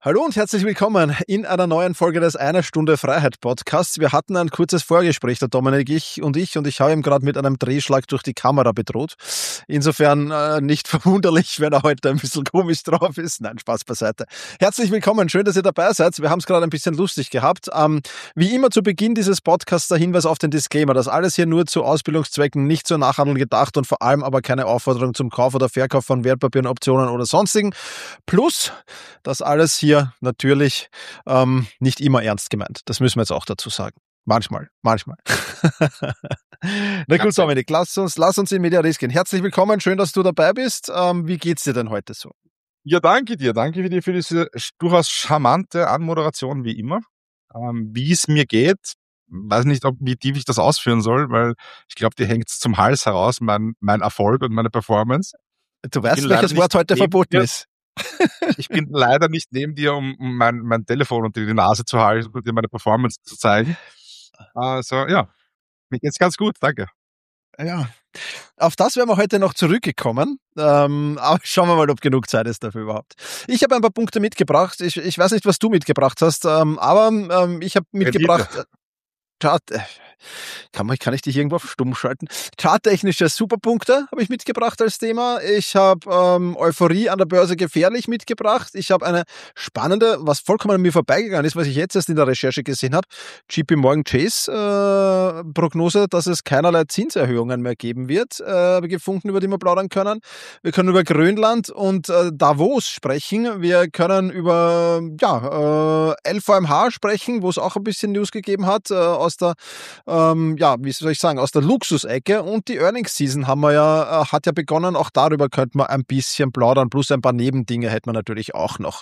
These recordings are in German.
Hallo und herzlich willkommen in einer neuen Folge des Eine Stunde Freiheit Podcasts. Wir hatten ein kurzes Vorgespräch, der Dominik und ich habe ihn gerade mit einem Drehschlag durch die Kamera bedroht. Insofern nicht verwunderlich, wenn er heute ein bisschen komisch drauf ist. Nein, Spaß beiseite. Herzlich willkommen, schön, dass ihr dabei seid. Wir haben es gerade ein bisschen lustig gehabt. Wie immer zu Beginn dieses Podcasts der Hinweis auf den Disclaimer. Das alles hier nur zu Ausbildungszwecken, nicht zur Nachhandlung gedacht und vor allem aber keine Aufforderung zum Kauf oder Verkauf von Wertpapieren, Optionen oder sonstigen. Plus, das alles hier natürlich nicht immer ernst gemeint. Das müssen wir jetzt auch dazu sagen. Manchmal. Na gut, Dominik, lass uns in Medias gehen. Herzlich willkommen, schön, dass du dabei bist. Wie geht's dir denn heute so? Ja, danke dir für diese durchaus charmante Anmoderation wie immer. Wie es mir geht, weiß nicht, wie tief ich das ausführen soll, weil ich glaube, dir hängt's zum Hals heraus, mein Erfolg und meine Performance. Du weißt, welches Wort heute verboten ist. Ich bin leider nicht neben dir, um mein Telefon unter die Nase zu halten und dir meine Performance zu zeigen. Also ja, mir geht's ganz gut, danke. Ja, auf das wären wir heute noch zurückgekommen, aber schauen wir mal, ob genug Zeit ist dafür überhaupt. Ich habe ein paar Punkte mitgebracht. Ich weiß nicht, was du mitgebracht hast, aber ich habe mitgebracht... Kann ich dich irgendwo auf stumm schalten? Charttechnische Superpunkte habe ich mitgebracht als Thema. Ich habe Euphorie an der Börse gefährlich mitgebracht. Ich habe eine spannende, was vollkommen an mir vorbeigegangen ist, was ich jetzt erst in der Recherche gesehen habe, JP Morgan Chase Prognose, dass es keinerlei Zinserhöhungen mehr geben wird, gefunden, über die wir plaudern können. Wir können über Grönland und Davos sprechen. Wir können über LVMH sprechen, wo es auch ein bisschen News gegeben hat, aus der aus der Luxusecke, und die Earnings-Season hat ja begonnen, auch darüber könnte man ein bisschen plaudern, plus ein paar Nebendinge hätte man natürlich auch noch.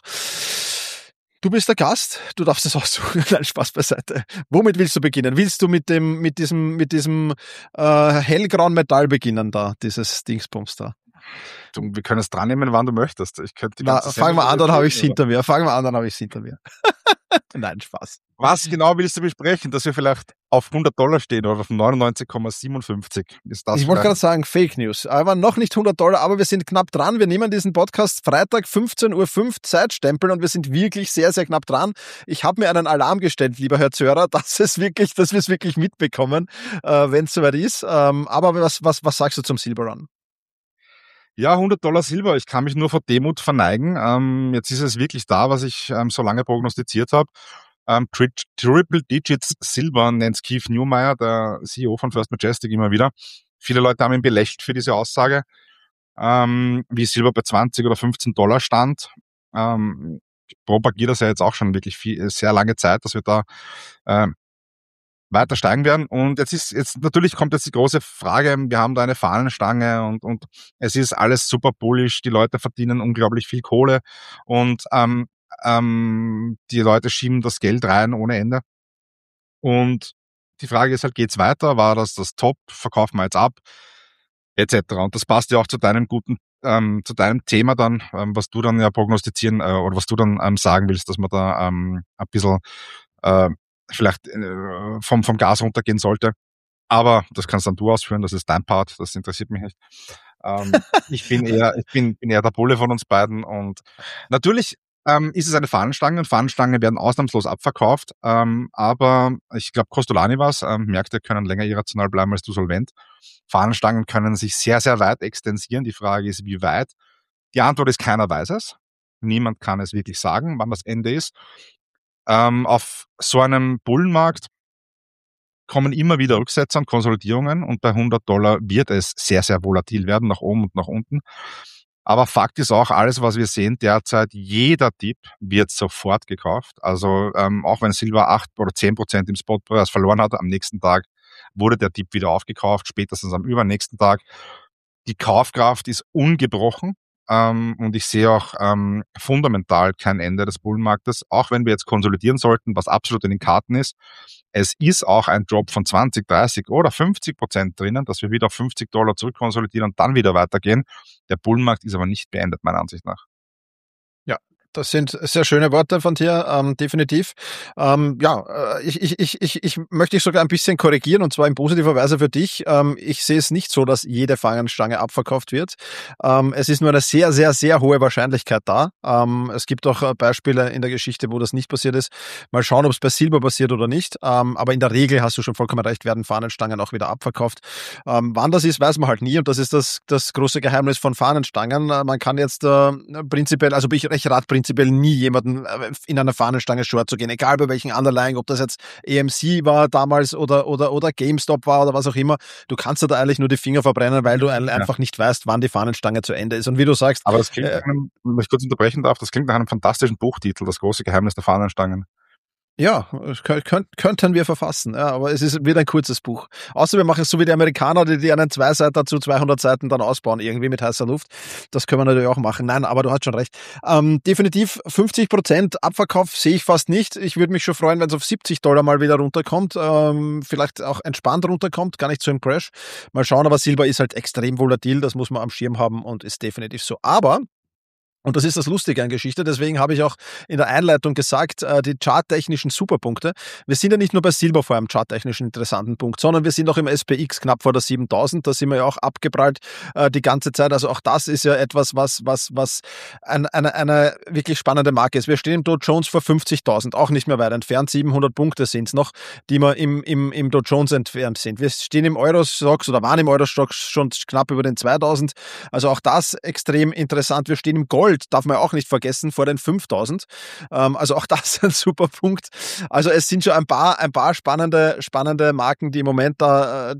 Du bist der Gast, du darfst es aussuchen. Nein, Spaß beiseite. Womit willst du beginnen? Willst du mit diesem hellgrauen Metall beginnen da, dieses Dingsbums da? Wir können es dran nehmen, wann du möchtest. Fangen wir an, dann habe ich es hinter mir. Nein, Spaß. Was genau willst du besprechen, dass wir vielleicht auf $100 stehen oder auf 99,57? Ich wollte gerade sagen, Fake News. Aber noch nicht $100, aber wir sind knapp dran. Wir nehmen diesen Podcast Freitag 15:05 Uhr Zeitstempel und wir sind wirklich sehr, sehr knapp dran. Ich habe mir einen Alarm gestellt, lieber Herr Zörer, dass wir es wirklich mitbekommen, wenn es soweit ist. Aber was sagst du zum Silber Run? Ja, $100 Silber. Ich kann mich nur vor Demut verneigen. Jetzt ist es wirklich da, was ich so lange prognostiziert habe. Triple Digits Silber nennt Keith Neumeyer, der CEO von First Majestic, immer wieder. Viele Leute haben ihn belächelt für diese Aussage, wie Silber bei 20 oder $15 stand. Ich propagiere das ja jetzt auch schon wirklich sehr lange Zeit, dass wir da weiter steigen werden. Und jetzt natürlich kommt jetzt die große Frage, wir haben da eine Fahnenstange und es ist alles super bullish, die Leute verdienen unglaublich viel Kohle und die Leute schieben das Geld rein ohne Ende. Und die Frage ist halt, geht's weiter? War das Top? Verkaufen wir jetzt ab? Etc. Und das passt ja auch zu deinem zu deinem Thema dann, was du dann ja prognostizieren oder was du dann sagen willst, dass man da ein bisschen vielleicht vom Gas runtergehen sollte. Aber das kannst dann du ausführen, das ist dein Part, das interessiert mich nicht. Ich bin eher der Bulle von uns beiden und natürlich ist es eine Fahnenstange und Fahnenstangen werden ausnahmslos abverkauft, aber ich glaube, Kostolani war's, Märkte können länger irrational bleiben als du solvent. Fahnenstangen können sich sehr, sehr weit extensieren. Die Frage ist, wie weit? Die Antwort ist, keiner weiß es. Niemand kann es wirklich sagen, wann das Ende ist. Auf so einem Bullenmarkt kommen immer wieder Rücksetzer und Konsolidierungen und bei $100 wird es sehr, sehr volatil werden, nach oben und nach unten. Aber Fakt ist auch, alles, was wir sehen derzeit, jeder Dip wird sofort gekauft. Also auch wenn Silber 8 oder 10% im Spotpreis verloren hat, am nächsten Tag wurde der Dip wieder aufgekauft, spätestens am übernächsten Tag. Die Kaufkraft ist ungebrochen. Und ich sehe auch fundamental kein Ende des Bullenmarktes, auch wenn wir jetzt konsolidieren sollten, was absolut in den Karten ist. Es ist auch ein Drop von 20, 30 oder 50% drinnen, dass wir wieder auf $50 zurückkonsolidieren und dann wieder weitergehen. Der Bullenmarkt ist aber nicht beendet, meiner Ansicht nach. Ja, Das sind sehr schöne Worte von dir, definitiv. Ich möchte dich sogar ein bisschen korrigieren, und zwar in positiver Weise für dich. Ich sehe es nicht so, dass jede Fahnenstange abverkauft wird. Es ist nur eine sehr, sehr, sehr hohe Wahrscheinlichkeit da. Es gibt auch Beispiele in der Geschichte, wo das nicht passiert ist. Mal schauen, ob es bei Silber passiert oder nicht. Aber in der Regel, hast du schon vollkommen recht, werden Fahnenstangen auch wieder abverkauft. Wann das ist, weiß man halt nie, und das ist das große Geheimnis von Fahnenstangen. Man kann jetzt prinzipiell, also ich rate prinzipiell nie jemanden in einer Fahnenstange short zu gehen, egal bei welchen Underlying, ob das jetzt AMC war damals oder GameStop war oder was auch immer. Du kannst da eigentlich nur die Finger verbrennen, weil du einfach nicht weißt, wann die Fahnenstange zu Ende ist. Und wie du sagst... Aber das klingt wenn ich kurz unterbrechen darf, das klingt nach einem fantastischen Buchtitel, das große Geheimnis der Fahnenstangen. Ja, könnten wir verfassen, ja, aber es wird ein kurzes Buch. Außer wir machen es so wie die Amerikaner, die einen Zweiseiter zu 200 Seiten dann ausbauen, irgendwie mit heißer Luft. Das können wir natürlich auch machen. Nein, aber du hast schon recht. Definitiv 50% Abverkauf sehe ich fast nicht. Ich würde mich schon freuen, wenn es auf $70 mal wieder runterkommt. Vielleicht auch entspannt runterkommt, gar nicht so im Crash. Mal schauen, aber Silber ist halt extrem volatil, das muss man am Schirm haben und ist definitiv so. Aber... Und das ist das Lustige an Geschichte, deswegen habe ich auch in der Einleitung gesagt, die charttechnischen Superpunkte. Wir sind ja nicht nur bei Silber vor einem charttechnischen interessanten Punkt, sondern wir sind auch im SPX knapp vor der 7000, da sind wir ja auch abgeprallt die ganze Zeit. Also auch das ist ja etwas, was eine wirklich spannende Marke ist. Wir stehen im Dow Jones vor 50.000, auch nicht mehr weit entfernt, 700 Punkte sind es noch, die wir im Dow Jones entfernt sind. Wir stehen im Eurostoxx oder waren im Eurostoxx schon knapp über den 2000, also auch das extrem interessant. Wir stehen im Gold, darf man auch nicht vergessen, vor den 5000. Also auch das ein super Punkt. Also es sind schon ein paar spannende Marken, die im Moment da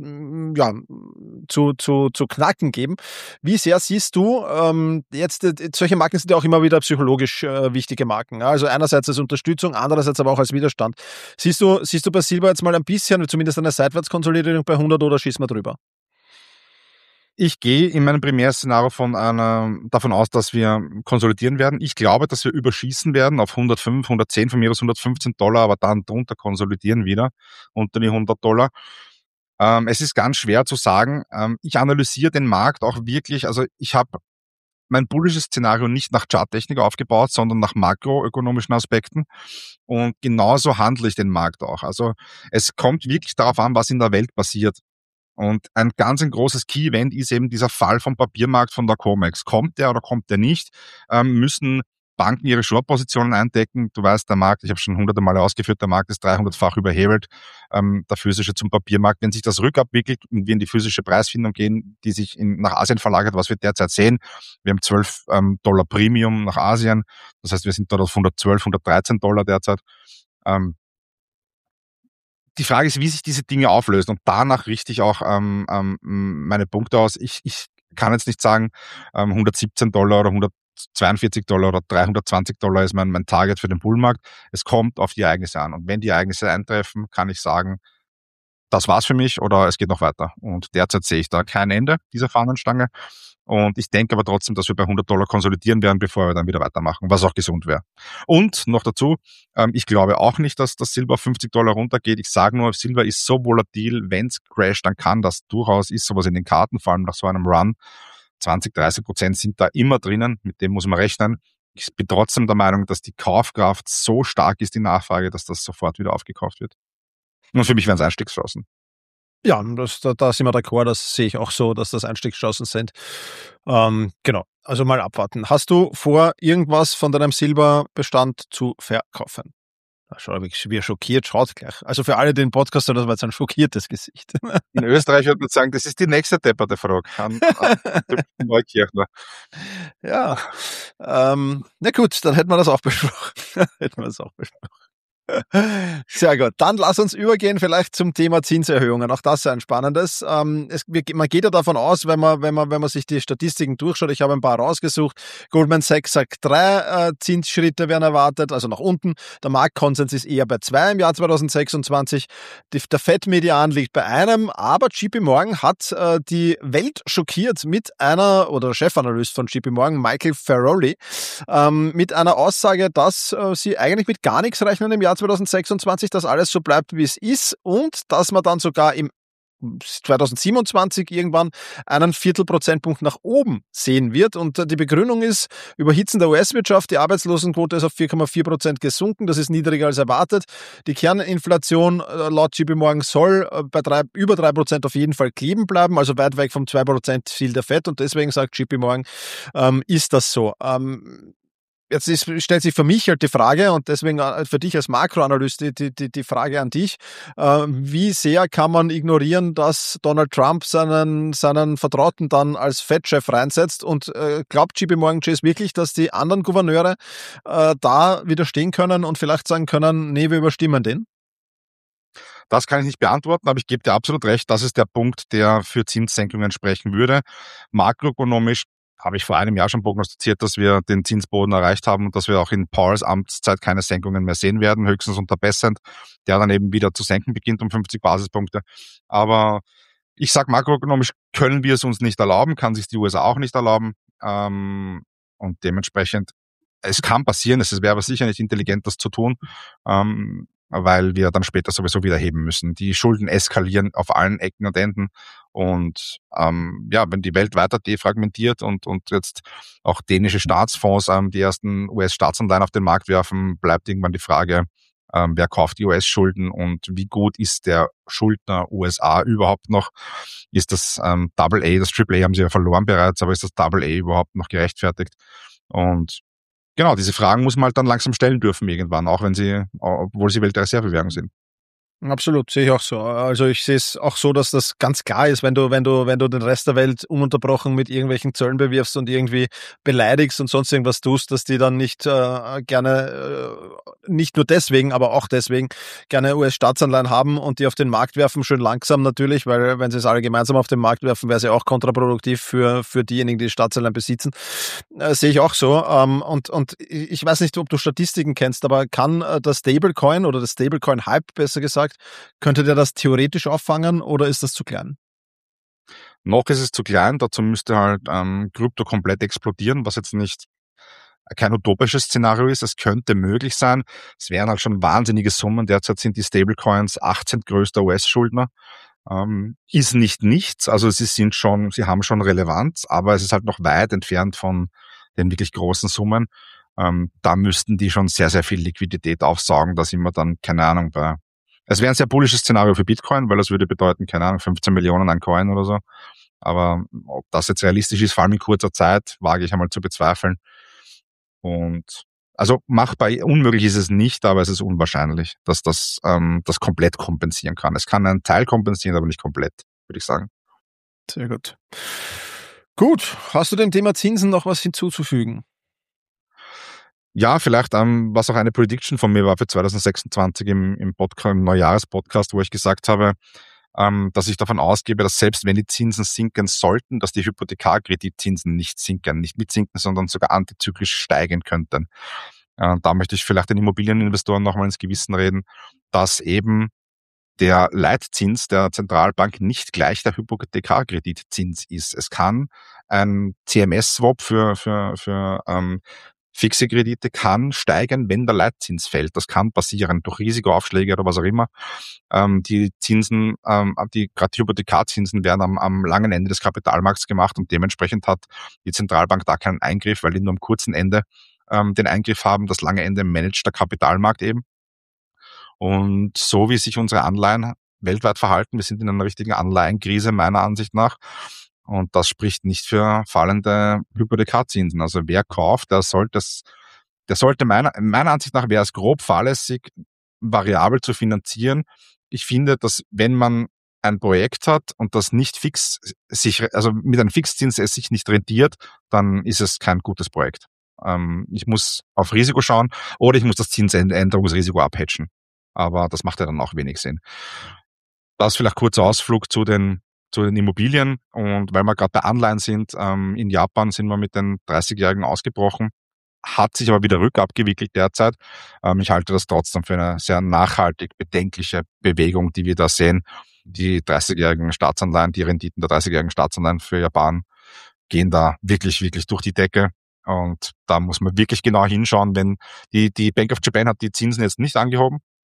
zu knacken geben. Wie sehr siehst du jetzt, solche Marken sind ja auch immer wieder psychologisch wichtige Marken. Ja? Also einerseits als Unterstützung, andererseits aber auch als Widerstand. Siehst du bei Silber jetzt mal ein bisschen, zumindest eine Seitwärtskonsolidierung bei 100 oder schießen wir drüber? Ich gehe in meinem Primärszenario davon aus, dass wir konsolidieren werden. Ich glaube, dass wir überschießen werden auf 105, 110, von mir aus $115, aber dann drunter konsolidieren wieder unter die $100. Es ist ganz schwer zu sagen. Ich analysiere den Markt auch wirklich. Also ich habe mein bullisches Szenario nicht nach Charttechnik aufgebaut, sondern nach makroökonomischen Aspekten. Und genauso handle ich den Markt auch. Also es kommt wirklich darauf an, was in der Welt passiert. Und ein großes Key-Event ist eben dieser Fall vom Papiermarkt von der Comex. Kommt der oder kommt der nicht? Müssen Banken ihre Short-Positionen eindecken? Du weißt, der Markt, ich habe schon hunderte Male ausgeführt, der Markt ist 300-fach überhebelt, der physische zum Papiermarkt. Wenn sich das rückabwickelt und wir in die physische Preisfindung gehen, die sich nach Asien verlagert, was wir derzeit sehen, wir haben $12 Premium nach Asien, das heißt, wir sind dort auf $112, $113 derzeit. Die Frage ist, wie sich diese Dinge auflösen, und danach richte ich auch meine Punkte aus. Ich kann jetzt nicht sagen, $117 oder $142 oder $320 ist mein Target für den Bullmarkt. Es kommt auf die Ereignisse an. Und wenn die Ereignisse eintreffen, kann ich sagen, das war's für mich oder es geht noch weiter. Und derzeit sehe ich da kein Ende dieser Fahnenstange. Und ich denke aber trotzdem, dass wir bei $100 konsolidieren werden, bevor wir dann wieder weitermachen, was auch gesund wäre. Und noch dazu, ich glaube auch nicht, dass das Silber auf $50 runtergeht. Ich sage nur, Silber ist so volatil, wenn es crasht, dann kann das durchaus, ist sowas in den Karten, vor allem nach so einem Run. 20-30% sind da immer drinnen, mit dem muss man rechnen. Ich bin trotzdem der Meinung, dass die Kaufkraft so stark ist, die Nachfrage, dass das sofort wieder aufgekauft wird. Und für mich wären es Einstiegschancen. Ja, da sind wir d'accord, das sehe ich auch so, dass das Einstiegschancen sind. Genau, also mal abwarten. Hast du vor, irgendwas von deinem Silberbestand zu verkaufen? Schau, wie er schockiert schaut gleich. Also für alle, die den Podcast hören, das war jetzt ein schockiertes Gesicht. In Österreich würde man sagen, das ist die nächste depperte Frage an Neukirchner. Ja, na gut, dann hätten wir das auch besprochen. Sehr gut. Dann lass uns übergehen vielleicht zum Thema Zinserhöhungen. Auch das ist ein spannendes. Man geht ja davon aus, wenn man sich die Statistiken durchschaut, ich habe ein paar rausgesucht, Goldman Sachs sagt 3 Zinsschritte werden erwartet, also nach unten. Der Marktkonsens ist eher bei 2 im Jahr 2026. Der Fed-Median liegt bei 1, aber JP Morgan hat die Welt schockiert mit der Chefanalyst von JP Morgan, Michael Feroli, mit einer Aussage, dass sie eigentlich mit gar nichts rechnen im Jahr 2026, dass alles so bleibt, wie es ist, und dass man dann sogar im 2027 irgendwann einen Viertelprozentpunkt nach oben sehen wird. Und die Begründung ist Überhitzen der US-Wirtschaft. Die Arbeitslosenquote ist auf 4,4% gesunken. Das ist niedriger als erwartet. Die Kerninflation laut JP Morgan soll bei über 3% auf jeden Fall kleben bleiben, also weit weg vom 2% Ziel der FED. Und deswegen sagt JP Morgan, ist das so. Stellt sich für mich halt die Frage und deswegen für dich als Makroanalyst die Frage an dich. Wie sehr kann man ignorieren, dass Donald Trump seinen Vertrauten dann als Fed-Chef reinsetzt und glaubt JP Morgan Chase wirklich, dass die anderen Gouverneure da widerstehen können und vielleicht sagen können, nee, wir überstimmen den? Das kann ich nicht beantworten, aber ich gebe dir absolut recht. Das ist der Punkt, der für Zinssenkungen sprechen würde. Makroökonomisch habe ich vor einem Jahr schon prognostiziert, dass wir den Zinsboden erreicht haben und dass wir auch in Powells Amtszeit keine Senkungen mehr sehen werden, höchstens unter Bessent, der dann eben wieder zu senken beginnt um 50 Basispunkte. Aber ich sage, makroökonomisch können wir es uns nicht erlauben, kann sich die USA auch nicht erlauben. Und dementsprechend, es kann passieren, es wäre aber sicher nicht intelligent, das zu tun, weil wir dann später sowieso wieder heben müssen. Die Schulden eskalieren auf allen Ecken und Enden. Und wenn die Welt weiter defragmentiert und jetzt auch dänische Staatsfonds die ersten US-Staatsanleihen auf den Markt werfen, bleibt irgendwann die Frage, wer kauft die US-Schulden und wie gut ist der Schuldner USA überhaupt noch? Ist das AA, das AAA haben sie ja verloren bereits, aber ist das AA überhaupt noch gerechtfertigt? Und genau, diese Fragen muss man halt dann langsam stellen dürfen irgendwann, obwohl sie Weltreservewährung sind. Absolut, sehe ich auch so. Also ich sehe es auch so, dass das ganz klar ist, wenn du den Rest der Welt ununterbrochen mit irgendwelchen Zöllen bewirfst und irgendwie beleidigst und sonst irgendwas tust, dass die dann nicht gerne, nicht nur deswegen, aber auch deswegen gerne US-Staatsanleihen haben und die auf den Markt werfen, schön langsam natürlich, weil wenn sie es alle gemeinsam auf den Markt werfen, wäre es ja auch kontraproduktiv für diejenigen, die Staatsanleihen besitzen. Sehe ich auch so. Und ich weiß nicht, ob du Statistiken kennst, aber kann das Stablecoin oder das Stablecoin-Hype, besser gesagt, könnte der das theoretisch auffangen oder ist das zu klein? Noch ist es zu klein, dazu müsste halt Krypto komplett explodieren, was jetzt nicht kein utopisches Szenario ist. Es könnte möglich sein. Es wären halt schon wahnsinnige Summen. Derzeit sind die Stablecoins 18. größter US-Schuldner. Ist nicht nichts, also sie haben schon Relevanz, aber es ist halt noch weit entfernt von den wirklich großen Summen. Da müssten die schon sehr, sehr viel Liquidität aufsaugen. Da sind wir dann, keine Ahnung, es wäre ein sehr bullisches Szenario für Bitcoin, weil das würde bedeuten, keine Ahnung, 15 Millionen an Coin oder so. Aber ob das jetzt realistisch ist, vor allem in kurzer Zeit, wage ich einmal zu bezweifeln. Und also machbar, unmöglich ist es nicht, aber es ist unwahrscheinlich, dass das komplett kompensieren kann. Es kann einen Teil kompensieren, aber nicht komplett, würde ich sagen. Sehr gut. Gut, hast du dem Thema Zinsen noch was hinzuzufügen? Ja, vielleicht, was auch eine Prediction von mir war für 2026 im Podcast, im Neujahrspodcast, wo ich gesagt habe, dass ich davon ausgebe, dass selbst wenn die Zinsen sinken sollten, dass die Hypothekarkreditzinsen nicht sinken, nicht mitsinken, sondern sogar antizyklisch steigen könnten. Da möchte ich vielleicht den Immobilieninvestoren nochmal ins Gewissen reden, dass eben der Leitzins der Zentralbank nicht gleich der Hypothekarkreditzins ist. Es kann ein CMS-Swap für fixe Kredite kann steigen, wenn der Leitzins fällt. Das kann passieren durch Risikoaufschläge oder was auch immer. Die Zinsen, gerade die Hypothekarzinsen werden am langen Ende des Kapitalmarkts gemacht und dementsprechend hat die Zentralbank da keinen Eingriff, weil die nur am kurzen Ende den Eingriff haben. Das lange Ende managt der Kapitalmarkt eben. Und so wie sich unsere Anleihen weltweit verhalten, wir sind in einer richtigen Anleihenkrise meiner Ansicht nach. Und das spricht nicht für fallende Hypothekarzinsen. Also wer kauft, der sollte meiner Ansicht nach wäre es grob fahrlässig, variabel zu finanzieren. Ich finde, dass wenn man ein Projekt hat und das nicht also mit einem Fixzins es sich nicht rentiert, dann ist es kein gutes Projekt. Ich muss auf Risiko schauen oder ich muss das Zinsänderungsrisiko abhatchen. Aber das macht ja dann auch wenig Sinn. Das vielleicht kurzer Ausflug zu den Immobilien. Und weil wir gerade bei Anleihen sind, in Japan sind wir mit den 30-Jährigen ausgebrochen, hat sich aber wieder rückabgewickelt derzeit. Ich halte das trotzdem für eine sehr nachhaltig bedenkliche Bewegung, die wir da sehen. Die 30-jährigen Staatsanleihen, die Renditen der 30-jährigen Staatsanleihen für Japan gehen da wirklich, wirklich durch die Decke. Und da muss man wirklich genau hinschauen, wenn die Bank of Japan hat die Zinsen jetzt nicht angehoben.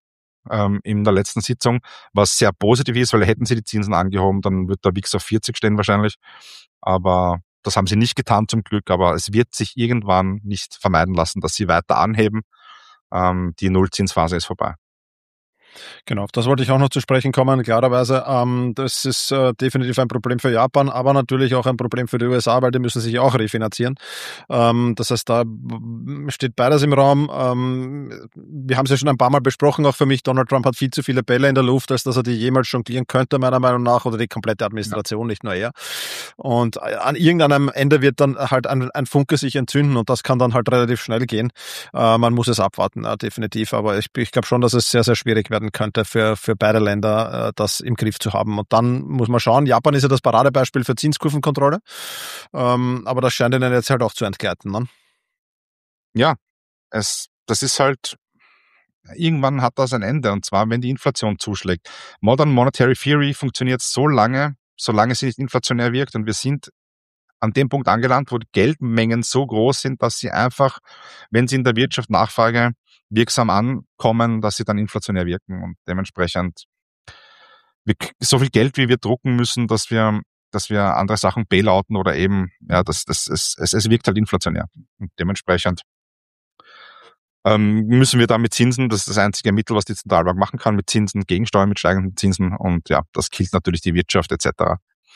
in der letzten Sitzung, was sehr positiv ist, weil hätten sie die Zinsen angehoben, dann wird der WIX auf 40 stehen wahrscheinlich. Aber das haben sie nicht getan zum Glück, aber es wird sich irgendwann nicht vermeiden lassen, dass sie weiter anheben. Die Nullzinsphase ist vorbei. Genau, auf das wollte ich auch noch zu sprechen kommen. Klarerweise, das ist definitiv ein Problem für Japan, aber natürlich auch ein Problem für die USA, weil die müssen sich auch refinanzieren. Das heißt, da steht beides im Raum. Wir haben es ja schon ein paar Mal besprochen, auch für mich, Donald Trump hat viel zu viele Bälle in der Luft, als dass er die jemals jonglieren könnte, meiner Meinung nach, oder die komplette Administration, nicht nur er. Und an irgendeinem Ende wird dann halt ein Funke sich entzünden und das kann dann halt relativ schnell gehen. Man muss es abwarten, definitiv, aber ich glaube schon, dass es sehr, sehr schwierig werden könnte für beide Länder, das im Griff zu haben. Und dann muss man schauen, Japan ist ja das Paradebeispiel für Zinskurvenkontrolle, aber das scheint ihnen jetzt halt auch zu entgleiten. Ne? Ja, das ist halt, irgendwann hat das ein Ende, und zwar, wenn die Inflation zuschlägt. Modern Monetary Theory funktioniert so lange, solange sie nicht inflationär wirkt, und wir sind an dem Punkt angelangt, wo die Geldmengen so groß sind, dass sie einfach, wenn sie in der Wirtschaft Nachfrage wirksam ankommen, dass sie dann inflationär wirken, und dementsprechend so viel Geld, wie wir drucken müssen, dass wir andere Sachen bailouten oder eben, ja, es wirkt halt inflationär. Und dementsprechend müssen wir da mit Zinsen, das ist das einzige Mittel, was die Zentralbank machen kann, mit Zinsen gegensteuern, mit steigenden Zinsen, und ja, das killt natürlich die Wirtschaft etc.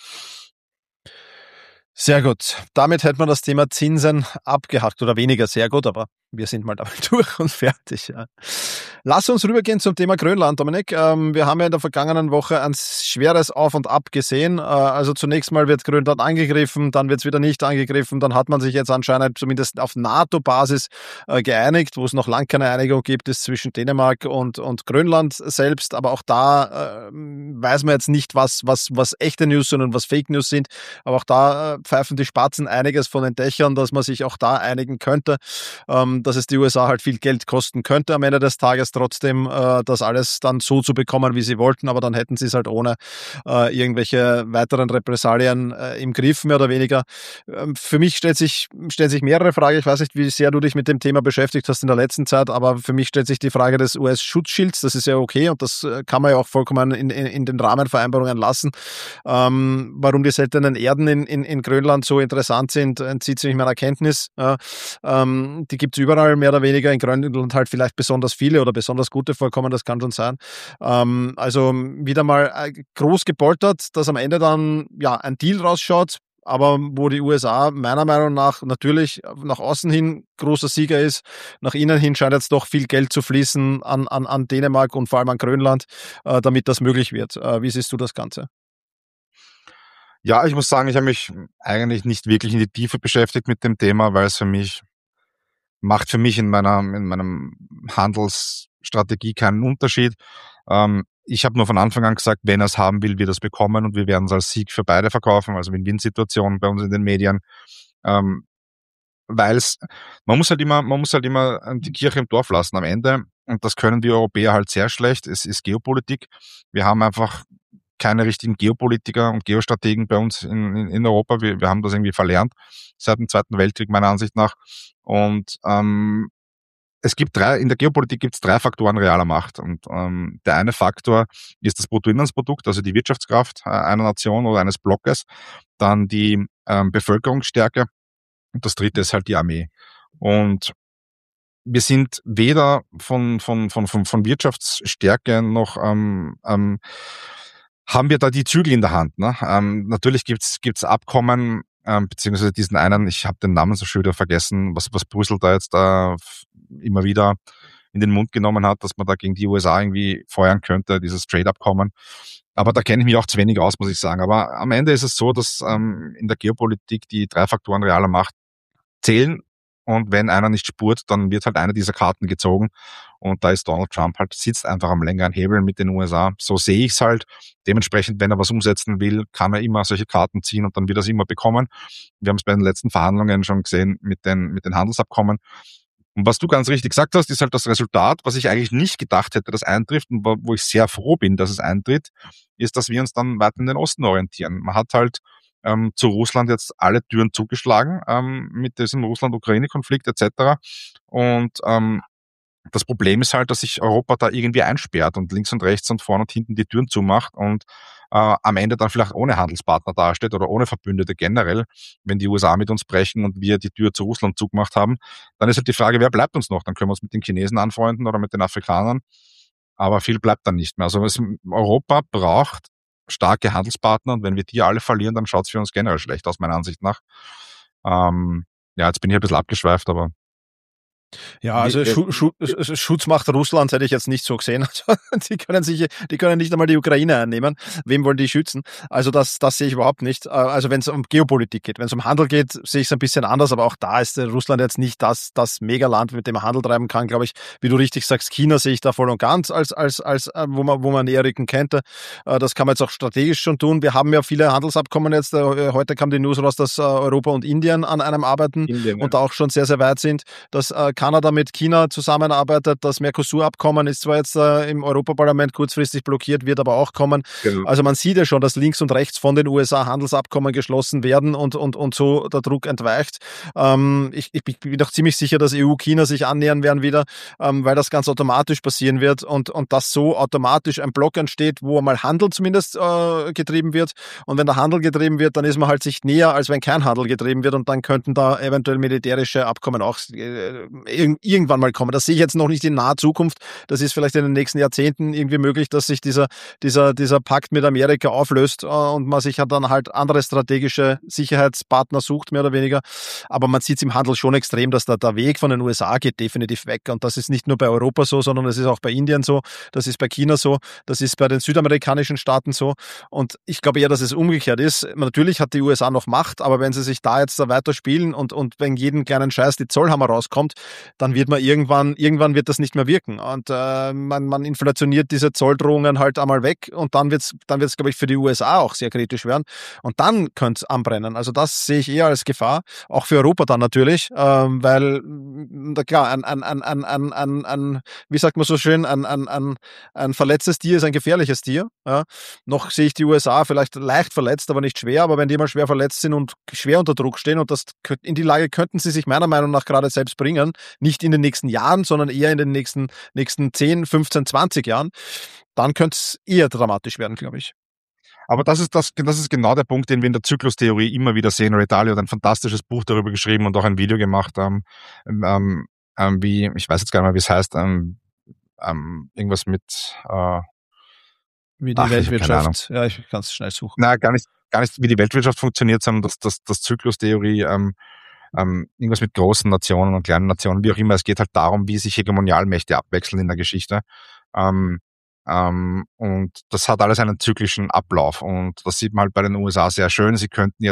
Sehr gut. Damit hätten wir das Thema Zinsen abgehakt, oder weniger sehr gut, aber wir sind mal damit durch und fertig. Ja. Lass uns rübergehen zum Thema Grönland, Dominik. Wir haben ja in der vergangenen Woche ein schweres Auf und Ab gesehen. Also zunächst mal wird Grönland angegriffen, dann wird es wieder nicht angegriffen. Dann hat man sich jetzt anscheinend zumindest auf NATO-Basis geeinigt. Wo es noch lange keine Einigung gibt, ist zwischen Dänemark und Grönland selbst. Aber auch da weiß man jetzt nicht, was echte News sind und was Fake News sind. Aber auch da pfeifen die Spatzen einiges von den Dächern, dass man sich auch da einigen könnte, dass es die USA halt viel Geld kosten könnte am Ende des Tages trotzdem, das alles dann so zu bekommen, wie sie wollten, aber dann hätten sie es halt ohne irgendwelche weiteren Repressalien im Griff, mehr oder weniger. Für mich stellen sich mehrere Fragen. Ich weiß nicht, wie sehr du dich mit dem Thema beschäftigt hast in der letzten Zeit, aber für mich stellt sich die Frage des US-Schutzschilds. Das ist ja okay und das kann man ja auch vollkommen in den Rahmenvereinbarungen lassen. Warum die seltenen Erden in Grönland so interessant sind, entzieht sich meiner Kenntnis. Die gibt es überall mehr oder weniger, in Grönland halt vielleicht besonders viele oder besonders gute Vorkommen, das kann schon sein. Also wieder mal groß gepoltert, dass am Ende dann ja ein Deal rausschaut, aber wo die USA meiner Meinung nach natürlich nach außen hin großer Sieger ist, nach innen hin scheint jetzt doch viel Geld zu fließen an Dänemark und vor allem an Grönland, damit das möglich wird. Wie siehst du das Ganze? Ja, ich muss sagen, ich habe mich eigentlich nicht wirklich in die Tiefe beschäftigt mit dem Thema, weil es macht für mich in meinem Handelsstrategie keinen Unterschied. Ich habe nur von Anfang an gesagt, wenn er es haben will, wird er es bekommen, und wir werden es als Sieg für beide verkaufen, also Win-Win-Situation bei uns in den Medien. Weil man muss halt immer die Kirche im Dorf lassen am Ende, und das können wir Europäer halt sehr schlecht. Es ist Geopolitik. Wir haben einfach keine richtigen Geopolitiker und Geostrategen bei uns in Europa. Wir haben das irgendwie verlernt seit dem Zweiten Weltkrieg, meiner Ansicht nach. Und in der Geopolitik gibt es 3 Faktoren realer Macht. Und der eine Faktor ist das Bruttoinlandsprodukt, also die Wirtschaftskraft einer Nation oder eines Blockes, dann die Bevölkerungsstärke, und das dritte ist halt die Armee. Und wir sind weder von Wirtschaftsstärke noch haben wir da die Zügel in der Hand. Ne? Natürlich gibt's Abkommen, beziehungsweise diesen einen, ich habe den Namen so schön wieder vergessen, was Brüssel da jetzt immer wieder in den Mund genommen hat, dass man da gegen die USA irgendwie feuern könnte, dieses Trade-Abkommen. Aber da kenne ich mich auch zu wenig aus, muss ich sagen. Aber am Ende ist es so, dass in der Geopolitik die 3 Faktoren realer Macht zählen. Und wenn einer nicht spurt, dann wird halt eine dieser Karten gezogen. Und da ist Donald Trump halt, sitzt einfach am längeren Hebel mit den USA. So sehe ich es halt. Dementsprechend, wenn er was umsetzen will, kann er immer solche Karten ziehen, und dann wird er es immer bekommen. Wir haben es bei den letzten Verhandlungen schon gesehen mit den Handelsabkommen. Und was du ganz richtig gesagt hast, ist halt das Resultat, was ich eigentlich nicht gedacht hätte, das eintrifft, und wo ich sehr froh bin, dass es eintritt, ist, dass wir uns dann weiter in den Osten orientieren. Man hat halt zu Russland jetzt alle Türen zugeschlagen mit diesem Russland-Ukraine-Konflikt etc. Und Das Problem ist halt, dass sich Europa da irgendwie einsperrt und links und rechts und vorne und hinten die Türen zumacht und am Ende dann vielleicht ohne Handelspartner dasteht oder ohne Verbündete generell, wenn die USA mit uns brechen und wir die Tür zu Russland zugemacht haben, dann ist halt die Frage, wer bleibt uns noch? Dann können wir uns mit den Chinesen anfreunden oder mit den Afrikanern, aber viel bleibt dann nicht mehr. Also Europa braucht starke Handelspartner und wenn wir die alle verlieren, dann schaut es für uns generell schlecht aus, meiner Ansicht nach. Ja, jetzt bin ich ein bisschen abgeschweift, aber Ja, also Schutzmacht Russlands hätte ich jetzt nicht so gesehen. Also, die können nicht einmal die Ukraine einnehmen. Wem wollen die schützen? Also das sehe ich überhaupt nicht. Also wenn es um Geopolitik geht, wenn es um Handel geht, sehe ich es ein bisschen anders, aber auch da ist Russland jetzt nicht das Megaland, mit dem man Handel treiben kann, glaube ich. Wie du richtig sagst, China sehe ich da voll und ganz als wo man näher rücken könnte. Das kann man jetzt auch strategisch schon tun. Wir haben ja viele Handelsabkommen jetzt. Heute kam die News raus, dass Europa und Indien an einem arbeiten und da auch schon sehr, sehr weit sind. Dass Kanada mit China zusammenarbeitet. Das Mercosur-Abkommen ist zwar jetzt im Europaparlament kurzfristig blockiert, wird aber auch kommen. Genau. Also man sieht ja schon, dass links und rechts von den USA Handelsabkommen geschlossen werden und so der Druck entweicht. Ich bin doch ziemlich sicher, dass EU-China sich annähern werden wieder, weil das ganz automatisch passieren wird und dass so automatisch ein Block entsteht, wo einmal Handel zumindest getrieben wird. Und wenn der Handel getrieben wird, dann ist man halt sich näher, als wenn kein Handel getrieben wird und dann könnten da eventuell militärische Abkommen auch irgendwann mal kommen. Das sehe ich jetzt noch nicht in naher Zukunft. Das ist vielleicht in den nächsten Jahrzehnten irgendwie möglich, dass sich dieser Pakt mit Amerika auflöst und man sich dann halt andere strategische Sicherheitspartner sucht, mehr oder weniger. Aber man sieht es im Handel schon extrem, dass da der Weg von den USA geht definitiv weg. Und das ist nicht nur bei Europa so, sondern es ist auch bei Indien so, das ist bei China so, das ist bei den südamerikanischen Staaten so. Und ich glaube eher, dass es umgekehrt ist. Natürlich hat die USA noch Macht, aber wenn sie sich da jetzt weiter spielen und wenn jeden kleinen Scheiß die Zollhammer rauskommt, dann wird man irgendwann wird das nicht mehr wirken. Und man inflationiert diese Zolldrohungen halt einmal weg und dann wird's, glaube ich, für die USA auch sehr kritisch werden. Und dann könnte es anbrennen. Also das sehe ich eher als Gefahr, auch für Europa dann natürlich, weil klar, wie sagt man so schön, ein verletztes Tier ist ein gefährliches Tier. Ja. Noch sehe ich die USA vielleicht leicht verletzt, aber nicht schwer. Aber wenn die mal schwer verletzt sind und schwer unter Druck stehen und in die Lage könnten sie sich meiner Meinung nach gerade selbst bringen, nicht in den nächsten Jahren, sondern eher in den nächsten 10, 15, 20 Jahren, dann könnte es eher dramatisch werden, glaube ich. Aber das ist genau der Punkt, den wir in der Zyklustheorie immer wieder sehen. Ray Dalio hat ein fantastisches Buch darüber geschrieben und auch ein Video gemacht, wie, ich weiß jetzt gar nicht mehr, wie es heißt, irgendwas mit, wie die Weltwirtschaft, ja, ich kann es schnell suchen. Na, gar nicht, wie die Weltwirtschaft funktioniert, sondern das Zyklustheorie, irgendwas mit großen Nationen und kleinen Nationen, wie auch immer. Es geht halt darum, wie sich Hegemonialmächte abwechseln in der Geschichte. Und das hat alles einen zyklischen Ablauf. Und das sieht man halt bei den USA sehr schön. Sie könnten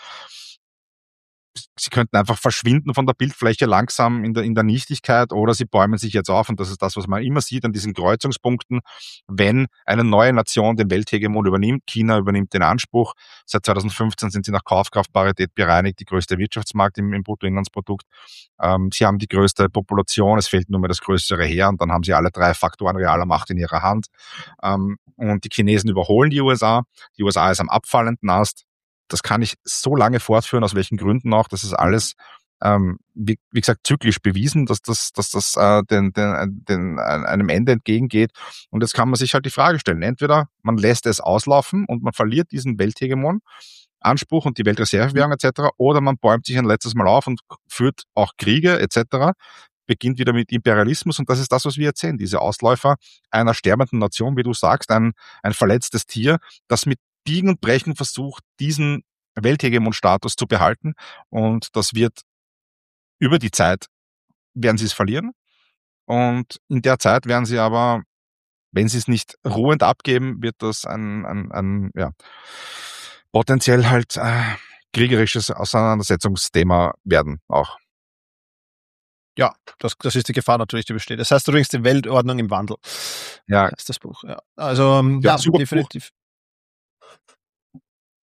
einfach verschwinden von der Bildfläche langsam in der Nichtigkeit oder sie bäumen sich jetzt auf und das ist das, was man immer sieht an diesen Kreuzungspunkten, wenn eine neue Nation den Welthegemon übernimmt. China übernimmt den Anspruch. Seit 2015 sind sie nach Kaufkraftparität bereinigt, die größte Wirtschaftsmarkt im Bruttoinlandsprodukt. Sie haben die größte Population, es fehlt nur mehr das größere Heer und dann haben sie alle 3 Faktoren realer Macht in ihrer Hand. Und die Chinesen überholen die USA. Die USA ist am abfallenden Ast. Das kann ich so lange fortführen, aus welchen Gründen auch. Das ist alles, wie gesagt, zyklisch bewiesen, dass das einem Ende entgegengeht. Und jetzt kann man sich halt die Frage stellen, entweder man lässt es auslaufen und man verliert diesen Welthegemon, Anspruch und die Weltreservewährung etc., oder man bäumt sich ein letztes Mal auf und führt auch Kriege etc., beginnt wieder mit Imperialismus und das ist das, was wir jetzt sehen, diese Ausläufer einer sterbenden Nation, wie du sagst, ein verletztes Tier, das mit Biegen und Brechen versucht, diesen Welthegemon-Status zu behalten und das wird über die Zeit, werden sie es verlieren und in der Zeit werden sie aber, wenn sie es nicht ruhend abgeben, wird das ein potenziell halt kriegerisches Auseinandersetzungsthema werden auch. Ja, das ist die Gefahr natürlich, die besteht. Das heißt übrigens die Weltordnung im Wandel. Ja. Das ist das Buch. Ja. Also ja, super definitiv.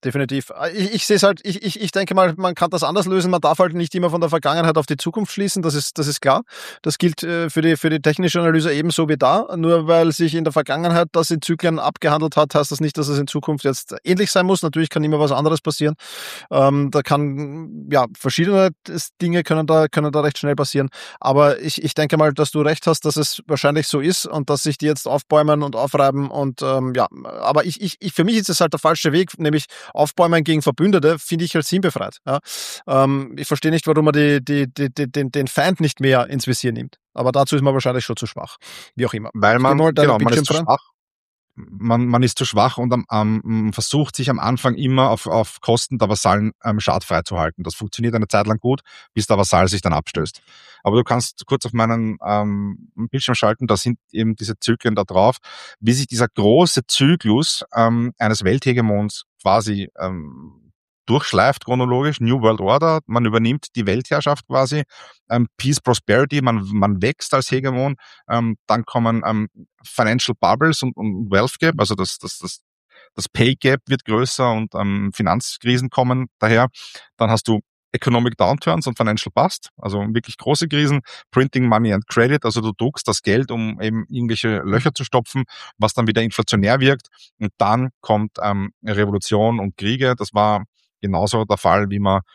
definitiv. Ich sehe es halt, ich denke mal, man kann das anders lösen. Man darf halt nicht immer von der Vergangenheit auf die Zukunft schließen. Das ist klar. Das gilt für die technische Analyse ebenso wie da. Nur weil sich in der Vergangenheit das in Zyklen abgehandelt hat, heißt das nicht, dass es in Zukunft jetzt ähnlich sein muss. Natürlich kann immer was anderes passieren. Da kann, ja, verschiedene Dinge können da recht schnell passieren. Aber ich denke mal, dass du recht hast, dass es wahrscheinlich so ist und dass sich die jetzt aufbäumen und aufreiben und, ja, aber für mich ist es halt der falsche Weg, nämlich Aufbäumen gegen Verbündete, finde ich halt sinnbefreit. Ja. Ich verstehe nicht, warum man den Feind nicht mehr ins Visier nimmt. Aber dazu ist man wahrscheinlich schon zu schwach. Wie auch immer. Weil man ist zu schwach. Man ist zu schwach und versucht sich am Anfang immer auf Kosten der Vasallen schadfrei zu halten. Das funktioniert eine Zeit lang gut, bis der Vasall sich dann abstößt. Aber du kannst kurz auf meinen Bildschirm schalten, da sind eben diese Zyklen da drauf, wie sich dieser große Zyklus eines Welthegemons quasi durchschleift chronologisch. New World Order, man übernimmt die Weltherrschaft quasi, Peace, Prosperity, man wächst als Hegemon, dann kommen Financial Bubbles und Wealth Gap, also das Pay Gap wird größer und Finanzkrisen kommen daher. Dann hast du Economic Downturns und Financial Bust, also wirklich große Krisen, Printing Money and Credit, also du druckst das Geld, um eben irgendwelche Löcher zu stopfen, was dann wieder inflationär wirkt. Und dann kommt Revolution und Kriege. Das war genauso der Fall, wie man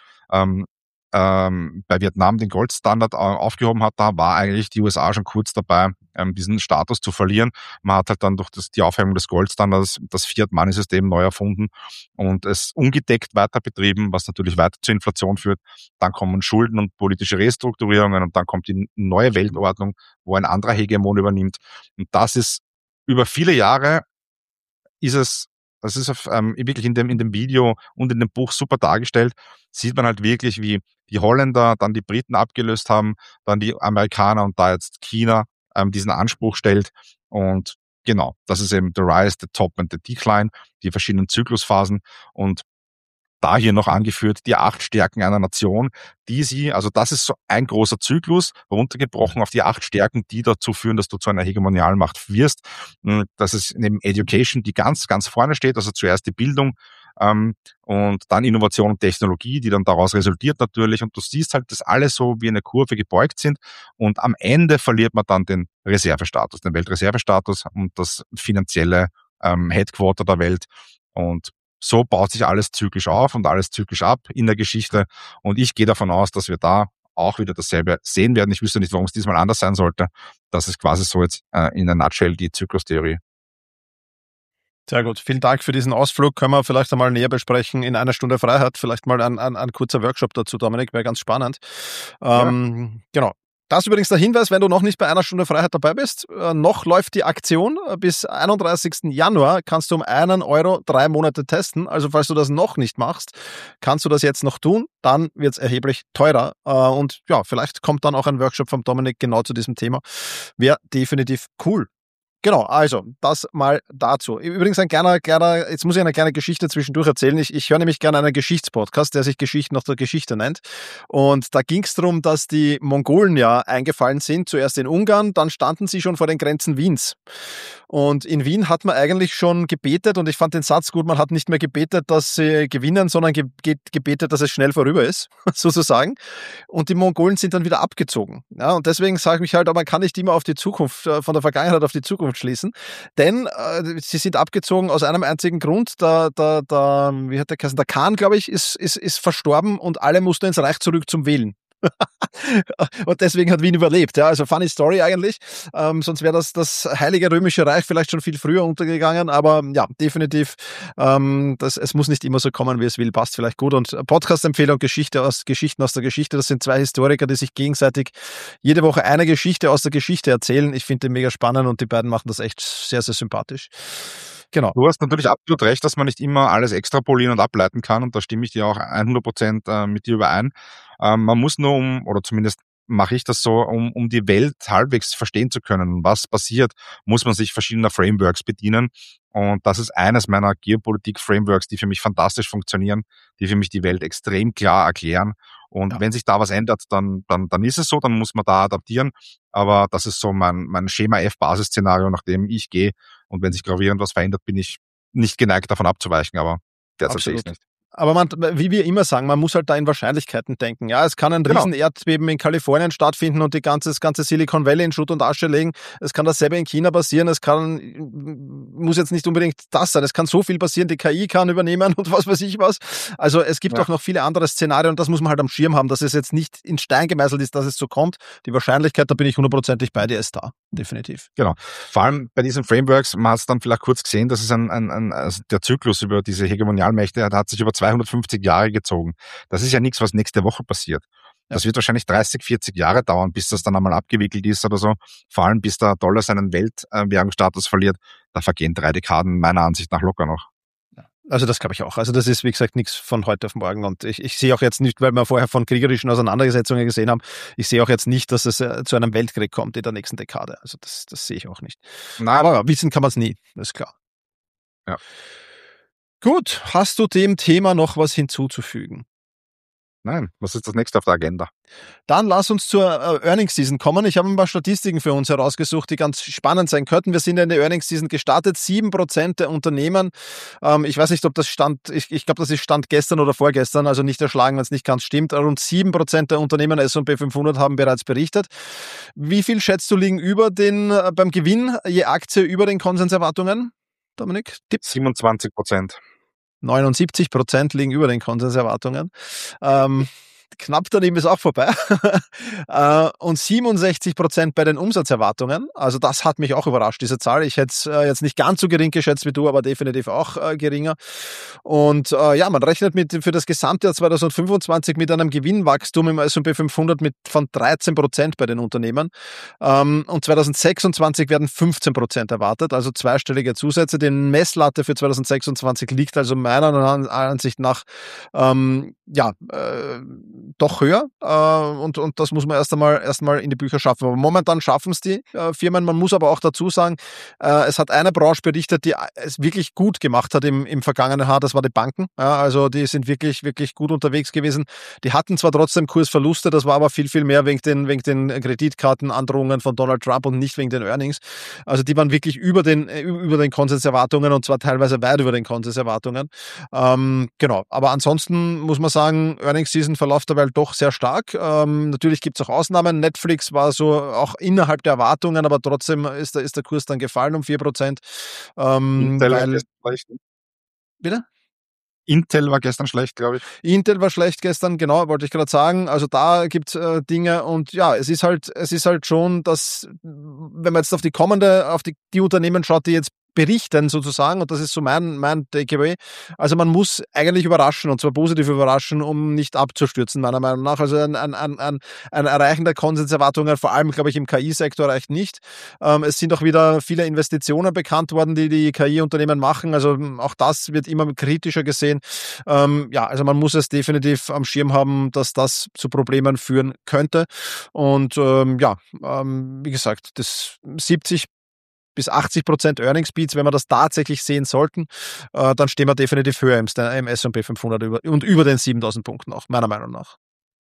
bei Vietnam den Goldstandard aufgehoben hat. Da war eigentlich die USA schon kurz dabei, diesen Status zu verlieren. Man hat halt dann durch die Aufhebung des Goldstandards das Fiat-Money-System neu erfunden und es ungedeckt weiter betrieben, was natürlich weiter zur Inflation führt. Dann kommen Schulden und politische Restrukturierungen und dann kommt die neue Weltordnung, wo ein anderer Hegemon übernimmt. Und das ist über viele Jahre das ist wirklich in dem Video und in dem Buch super dargestellt, sieht man halt wirklich, wie die Holländer dann die Briten abgelöst haben, dann die Amerikaner und da jetzt China diesen Anspruch stellt. Und genau, das ist eben the Rise, the Top and the Decline, die verschiedenen Zyklusphasen. Und da hier noch angeführt, die 8 Stärken einer Nation, also das ist so ein großer Zyklus, runtergebrochen auf die 8 Stärken, die dazu führen, dass du zu einer hegemonialen Macht wirst. Das ist neben Education, die ganz, ganz vorne steht, also zuerst die Bildung, und dann Innovation und Technologie, die dann daraus resultiert natürlich. Und du siehst halt, dass alle so wie eine Kurve gebeugt sind. Und am Ende verliert man dann den Reservestatus, den Weltreservestatus und das finanzielle Headquarter der Welt. Und so baut sich alles zyklisch auf und alles zyklisch ab in der Geschichte. Und ich gehe davon aus, dass wir da auch wieder dasselbe sehen werden. Ich wüsste nicht, warum es diesmal anders sein sollte. Das ist quasi so jetzt in a nutshell die Zyklustheorie. Sehr gut. Vielen Dank für diesen Ausflug. Können wir vielleicht einmal näher besprechen in einer Stunde Freiheit. Vielleicht mal ein kurzer Workshop dazu, Dominik, wäre ganz spannend. Genau. Das ist übrigens der Hinweis, wenn du noch nicht bei einer Stunde Freiheit dabei bist, noch läuft die Aktion. Bis 31. Januar kannst du um 1 Euro 3 Monate testen. Also falls du das noch nicht machst, kannst du das jetzt noch tun. Dann wird es erheblich teurer. Und ja, vielleicht kommt dann auch ein Workshop vom Dominik genau zu diesem Thema. Wäre definitiv cool. Genau, also das mal dazu. Übrigens jetzt muss ich eine kleine Geschichte zwischendurch erzählen. Ich höre nämlich gerne einen Geschichtspodcast, der sich Geschichten nach der Geschichte nennt. Und da ging es darum, dass die Mongolen ja eingefallen sind, zuerst in Ungarn, dann standen sie schon vor den Grenzen Wiens. Und in Wien hat man eigentlich schon gebetet, und ich fand den Satz gut, man hat nicht mehr gebetet, dass sie gewinnen, sondern gebetet, dass es schnell vorüber ist, sozusagen. Und die Mongolen sind dann wieder abgezogen. Ja, und deswegen sage ich mich halt, aber man kann nicht immer auf die Zukunft, von der Vergangenheit auf die Zukunft schließen, denn sie sind abgezogen aus einem einzigen Grund. Wie hat der geheißen? Der Khan, glaube ich, ist verstorben und alle mussten ins Reich zurück zum Wählen. Und deswegen hat Wien überlebt. Ja, also funny Story eigentlich. Sonst wäre das Heilige Römische Reich vielleicht schon viel früher untergegangen. Aber ja, definitiv, es muss nicht immer so kommen, wie es will. Passt vielleicht gut. Und Podcast-Empfehlung Geschichten aus der Geschichte. Das sind 2 Historiker, die sich gegenseitig jede Woche eine Geschichte aus der Geschichte erzählen. Ich finde die mega spannend und die beiden machen das echt sehr, sehr sympathisch. Genau. Du hast natürlich absolut recht, dass man nicht immer alles extrapolieren und ableiten kann, und da stimme ich dir auch 100% mit dir überein. Man muss nur oder zumindest mache ich das so, um die Welt halbwegs verstehen zu können, was passiert, muss man sich verschiedener Frameworks bedienen. Und das ist eines meiner Geopolitik-Frameworks, die für mich fantastisch funktionieren, die für mich die Welt extrem klar erklären. Und wenn sich da was ändert, dann ist es so, dann muss man da adaptieren. Aber das ist so mein Schema F-Basisszenario, nach dem ich gehe. Und wenn sich gravierend was verändert, bin ich nicht geneigt, davon abzuweichen. Aber Derzeit sehe ich Absolut. nicht. Aber wie wir immer sagen, man muss halt da in Wahrscheinlichkeiten denken. Ja, es kann ein Genau. riesen Erdbeben in Kalifornien stattfinden und das ganze Silicon Valley in Schutt und Asche legen. Es kann dasselbe in China passieren. Muss jetzt nicht unbedingt das sein. Es kann so viel passieren. Die KI kann übernehmen und was weiß ich was. Also es gibt auch noch viele andere Szenarien und das muss man halt am Schirm haben, dass es jetzt nicht in Stein gemeißelt ist, dass es so kommt. Die Wahrscheinlichkeit, da bin ich 100%ig bei dir, ist da. Definitiv. Genau. Vor allem bei diesen Frameworks, man hat es dann vielleicht kurz gesehen, das ist also der Zyklus über diese Hegemonialmächte, der hat sich über 250 Jahre gezogen. Das ist ja nichts, was nächste Woche passiert. Das wird wahrscheinlich 30, 40 Jahre dauern, bis das dann einmal abgewickelt ist oder so. Vor allem, bis der Dollar seinen Weltwährungsstatus verliert. Da vergehen 3 Dekaden meiner Ansicht nach locker noch. Also das glaube ich auch. Also das ist, wie gesagt, nichts von heute auf morgen. Und ich sehe auch jetzt nicht, weil wir vorher von kriegerischen Auseinandersetzungen gesehen haben, ich sehe auch jetzt nicht, dass es zu einem Weltkrieg kommt in der nächsten Dekade. Also das sehe ich auch nicht. Nein. Aber wissen kann man es nie, das ist klar. Ja. Gut, hast du dem Thema noch was hinzuzufügen? Nein, was ist das nächste auf der Agenda? Dann lass uns zur Earnings Season kommen. Ich habe ein paar Statistiken für uns herausgesucht, die ganz spannend sein könnten. Wir sind in der Earnings Season gestartet. 7% der Unternehmen, ich weiß nicht, ob das stand, ich glaube, das ist Stand gestern oder vorgestern, also nicht erschlagen, wenn es nicht ganz stimmt. Rund 7% der Unternehmen S&P 500 haben bereits berichtet. Wie viel schätzt du liegen beim Gewinn je Aktie über den Konsenserwartungen? Dominik, Tipp? 27%. 79% liegen über den Konsenserwartungen. Knapp daneben ist auch vorbei. Und 67% bei den Umsatzerwartungen. Also das hat mich auch überrascht, diese Zahl. Ich hätte es jetzt nicht ganz so gering geschätzt wie du, aber definitiv auch geringer. Und man rechnet für das Gesamtjahr 2025 mit einem Gewinnwachstum im S&P 500 von 13% bei den Unternehmen. Und 2026 werden 15% erwartet, also zweistellige Zusätze. Die Messlatte für 2026 liegt also meiner Ansicht nach doch höher und das muss man erst einmal in die Bücher schaffen. Aber momentan schaffen es die Firmen. Man muss aber auch dazu sagen, es hat eine Branche berichtet, die es wirklich gut gemacht hat im vergangenen Jahr, das war die Banken. Ja, also die sind wirklich, wirklich gut unterwegs gewesen. Die hatten zwar trotzdem Kursverluste, das war aber viel, viel mehr wegen den Kreditkartenandrohungen von Donald Trump und nicht wegen den Earnings. Also die waren wirklich über den Konsenserwartungen und zwar teilweise weit über den Konsenserwartungen. Genau, aber ansonsten muss man sagen, Earnings Season verläuft dabei doch sehr stark. Natürlich gibt es auch Ausnahmen. Netflix war so auch innerhalb der Erwartungen, aber trotzdem ist der Kurs dann gefallen um 4%. Intel war gestern schlecht. Bitte? Intel war gestern schlecht, glaube ich. Intel war schlecht gestern, genau, wollte ich gerade sagen. Also da gibt es Dinge und ja, es ist halt schon, dass, wenn man jetzt auf die Unternehmen schaut, die jetzt berichten sozusagen, und das ist so mein Takeaway. Also man muss eigentlich überraschen, und zwar positiv überraschen, um nicht abzustürzen, meiner Meinung nach. Also ein Erreichen der Konsenserwartungen, vor allem, glaube ich, im KI-Sektor reicht nicht. Es sind auch wieder viele Investitionen bekannt worden, die KI-Unternehmen machen. Also auch das wird immer kritischer gesehen. Also man muss es definitiv am Schirm haben, dass das zu Problemen führen könnte. Und wie gesagt, das 70-80% Earnings Beats, wenn wir das tatsächlich sehen sollten, dann stehen wir definitiv höher im S&P 500 über den 7.000 Punkten auch, meiner Meinung nach.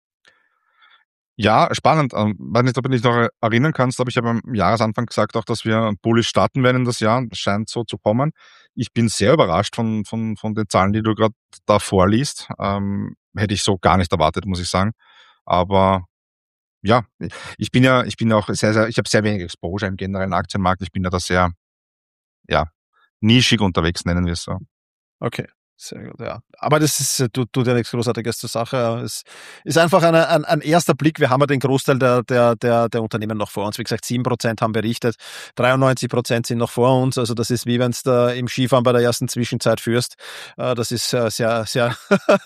Ja, spannend. Weiß nicht, ob du dich noch erinnern kannst, aber ich habe am Jahresanfang gesagt auch, dass wir bullish starten werden in das Jahr. Das scheint so zu kommen. Ich bin sehr überrascht von den Zahlen, die du gerade da vorliest. Hätte ich so gar nicht erwartet, muss ich sagen. Aber ja, ich bin auch ich habe sehr wenig Exposure im generellen Aktienmarkt. Ich bin da sehr, nischig unterwegs, nennen wir es so. Okay, sehr gut, ja. Aber das ist, tut ja nichts Großartiges zur Sache. Es ist einfach ein erster Blick. Wir haben ja den Großteil der Unternehmen noch vor uns. Wie gesagt, 7% haben berichtet, 93% sind noch vor uns. Also das ist wie wenn es da im Skifahren bei der ersten Zwischenzeit führst. Das ist sehr, sehr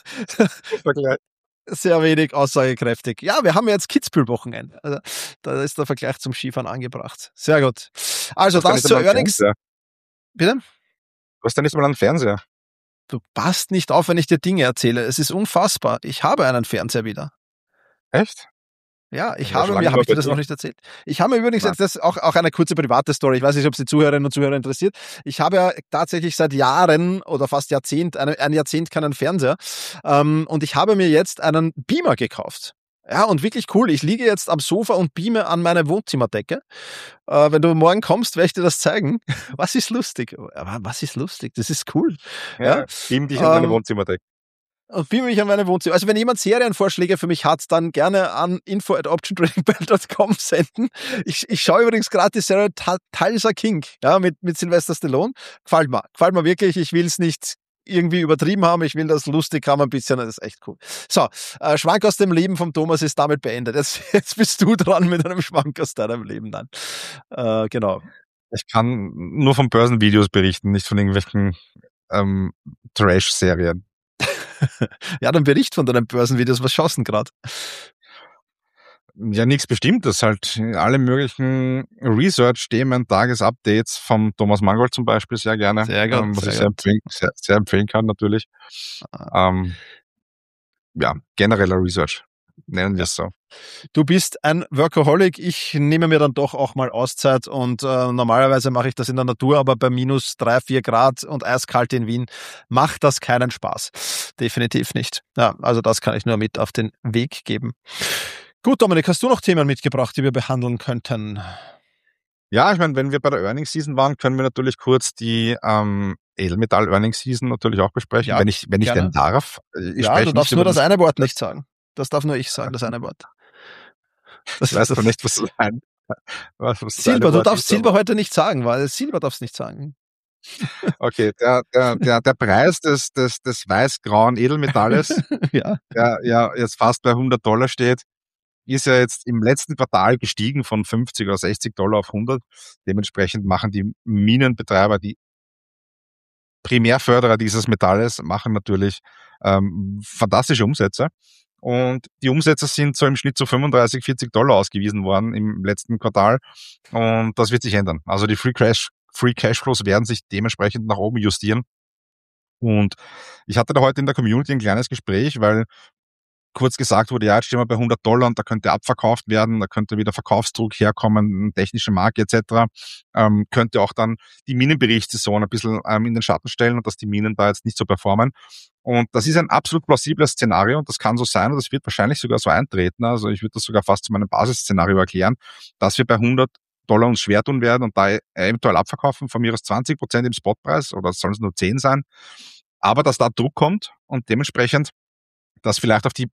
sehr wenig aussagekräftig. Ja, wir haben jetzt Kitzbühel-Wochenende. Also, da ist der Vergleich zum Skifahren angebracht. Sehr gut. Also das zur Earnings. Bitte? Du hast ja nicht mal einen Fernseher. Du passt nicht auf, wenn ich dir Dinge erzähle. Es ist unfassbar. Ich habe einen Fernseher wieder. Echt? Ja, habe ich dir das noch nicht erzählt? Ich habe mir übrigens jetzt das auch eine kurze private Story. Ich weiß nicht, ob es die Zuhörerinnen und Zuhörer interessiert. Ich habe ja tatsächlich seit Jahren oder fast ein Jahrzehnt keinen Fernseher. Und ich habe mir jetzt einen Beamer gekauft. Ja, und wirklich cool. Ich liege jetzt am Sofa und beame an meine Wohnzimmerdecke. Wenn du morgen kommst, werde ich dir das zeigen. Was ist lustig? Aber was ist lustig? Das ist cool. Ja, beam dich an deine Wohnzimmerdecke. und beame mich an meine Wohnzimmer. Also wenn jemand Serienvorschläge für mich hat, dann gerne an info@optiontradingbell.com senden. Ich schaue übrigens gerade die Serie Tulsa King, ja, mit Sylvester Stallone. Gefällt mir wirklich. Ich will es nicht irgendwie übertrieben haben. Ich will das lustig haben ein bisschen. Das ist echt cool. So, Schwank aus dem Leben vom Thomas ist damit beendet. Jetzt bist du dran mit einem Schwank aus deinem Leben dann. Genau. Ich kann nur von Börsenvideos berichten, nicht von irgendwelchen Trash-Serien. Ja, dann bericht von deinen Börsenvideos. Was schaust du denn gerade? Ja, nichts Bestimmtes, halt alle möglichen Research-Themen, Tagesupdates vom Thomas Mangold zum Beispiel sehr gerne, Sehr gut, was sehr ich gut. sehr empfehlen kann natürlich. Ja, genereller Research, nennen wir es so. Du bist ein Workaholic. Ich nehme mir dann doch auch mal Auszeit und normalerweise mache ich das in der Natur, aber bei minus 3-4 Grad und eiskalt in Wien macht das keinen Spaß. Definitiv nicht. Ja, also das kann ich nur mit auf den Weg geben. Gut, Dominik, hast du noch Themen mitgebracht, die wir behandeln könnten? Ja, ich meine, wenn wir bei der Earnings Season waren, können wir natürlich kurz die Edelmetall Earnings Season natürlich auch besprechen, Ja, wenn ich denn darf. Ja, du darfst nur das eine Wort nicht sagen. Das darf nur ich sagen, das eine Wort. Ich weiß noch nicht, was das ein Silber, du darfst Silber heute nicht sagen, weil Silber darfst nicht sagen. Okay, der Preis des weiß-grauen Edelmetalles, Ja. der ja jetzt fast bei $100 steht, ist ja jetzt im letzten Quartal gestiegen von 50 oder $60 auf 100. Dementsprechend machen die Minenbetreiber, die Primärförderer dieses Metalles, machen natürlich fantastische Umsätze. Und die Umsätze sind so im Schnitt so $35-40 ausgewiesen worden im letzten Quartal. Und das wird sich ändern. Also die Free Cashflows werden sich dementsprechend nach oben justieren. Und ich hatte da heute in der Community ein kleines Gespräch, weil kurz gesagt wurde, ja, jetzt stehen wir bei $100 und da könnte abverkauft werden, da könnte wieder Verkaufsdruck herkommen, technische Marke etc. Könnte auch dann die Minenberichtssaison ein bisschen in den Schatten stellen und dass die Minen da jetzt nicht so performen. Und das ist ein absolut plausibles Szenario und das kann so sein und das wird wahrscheinlich sogar so eintreten. Also ich würde das sogar fast zu meinem Basisszenario erklären, dass wir bei $100 uns schwer tun werden und da eventuell abverkaufen, von mir aus 20% im Spotpreis oder sollen es nur 10 sein. Aber dass da Druck kommt und dementsprechend dass vielleicht auf die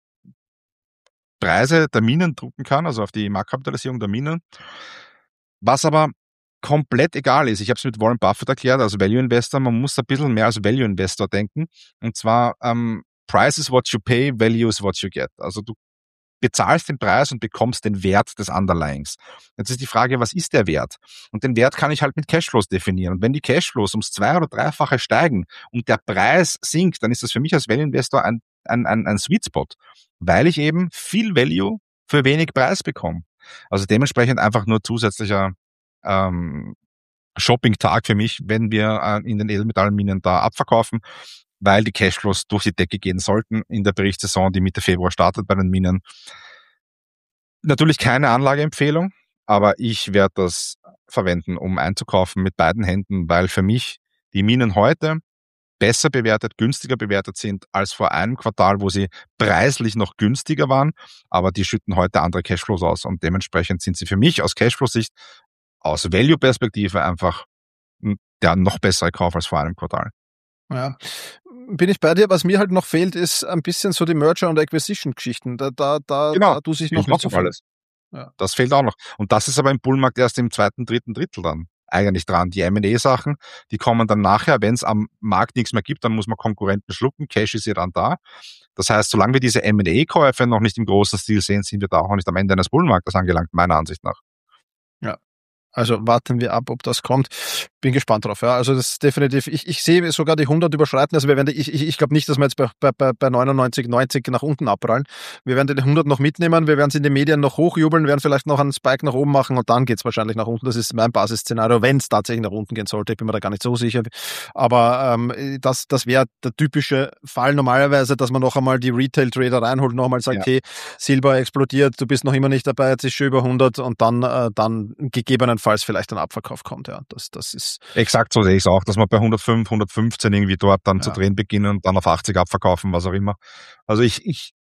Preise der Minen drucken kann, also auf die Marktkapitalisierung der Minen. Was aber komplett egal ist, ich habe es mit Warren Buffett erklärt, als Value Investor, man muss ein bisschen mehr als Value Investor denken. Und zwar, Price is what you pay, Value is what you get. Also du bezahlst den Preis und bekommst den Wert des Underlyings. Jetzt ist die Frage, was ist der Wert? Und den Wert kann ich halt mit Cashflows definieren. Und wenn die Cashflows ums 2- oder 3-fache steigen und der Preis sinkt, dann ist das für mich als Value Investor ein Sweet Spot, weil ich eben viel Value für wenig Preis bekomme. Also dementsprechend einfach nur zusätzlicher Shopping-Tag für mich, wenn wir in den Edelmetallminen da abverkaufen, weil die Cashflows durch die Decke gehen sollten in der Berichtssaison, die Mitte Februar startet bei den Minen. Natürlich keine Anlageempfehlung, aber ich werde das verwenden, um einzukaufen mit beiden Händen, weil für mich die Minen heute besser bewertet, günstiger bewertet sind als vor einem Quartal, wo sie preislich noch günstiger waren, aber die schütten heute andere Cashflows aus und dementsprechend sind sie für mich aus Cashflow-Sicht, aus Value-Perspektive einfach der noch bessere Kauf als vor einem Quartal. Ja, bin ich bei dir. Was mir halt noch fehlt, ist ein bisschen so die Merger- und Acquisition-Geschichten. Da tut sich noch nicht so viel. Alles. Ja. Das fehlt auch noch. Und das ist aber im Bullmarkt erst im 2., 3. Drittel dann eigentlich dran. Die M&A-Sachen, die kommen dann nachher. Wenn es am Markt nichts mehr gibt, dann muss man Konkurrenten schlucken. Cash ist ja dann da. Das heißt, solange wir diese M&A-Käufe noch nicht im großen Stil sehen, sind wir da auch noch nicht am Ende eines Bullmarktes angelangt, meiner Ansicht nach. Ja. Also warten wir ab, ob das kommt. Bin gespannt drauf. Ja, also das ist definitiv. Ich sehe sogar die 100 überschreiten. Also wir werden, ich glaube nicht, dass wir jetzt bei 99, 90 nach unten abprallen. Wir werden die 100 noch mitnehmen. Wir werden es in den Medien noch hochjubeln, werden vielleicht noch einen Spike nach oben machen und dann geht es wahrscheinlich nach unten. Das ist mein Basisszenario, wenn es tatsächlich nach unten gehen sollte. Ich bin mir da gar nicht so sicher. Aber das wäre der typische Fall normalerweise, dass man noch einmal die Retail-Trader reinholt, noch einmal sagt, okay, Silber explodiert, du bist noch immer nicht dabei, jetzt ist schon über 100 und dann gegebenenfalls vielleicht ein Abverkauf kommt. Ja, das ist exakt so sehe ich es auch, dass man bei 105, 115 irgendwie dort dann zu drehen beginnen und dann auf 80 abverkaufen, was auch immer. Also ich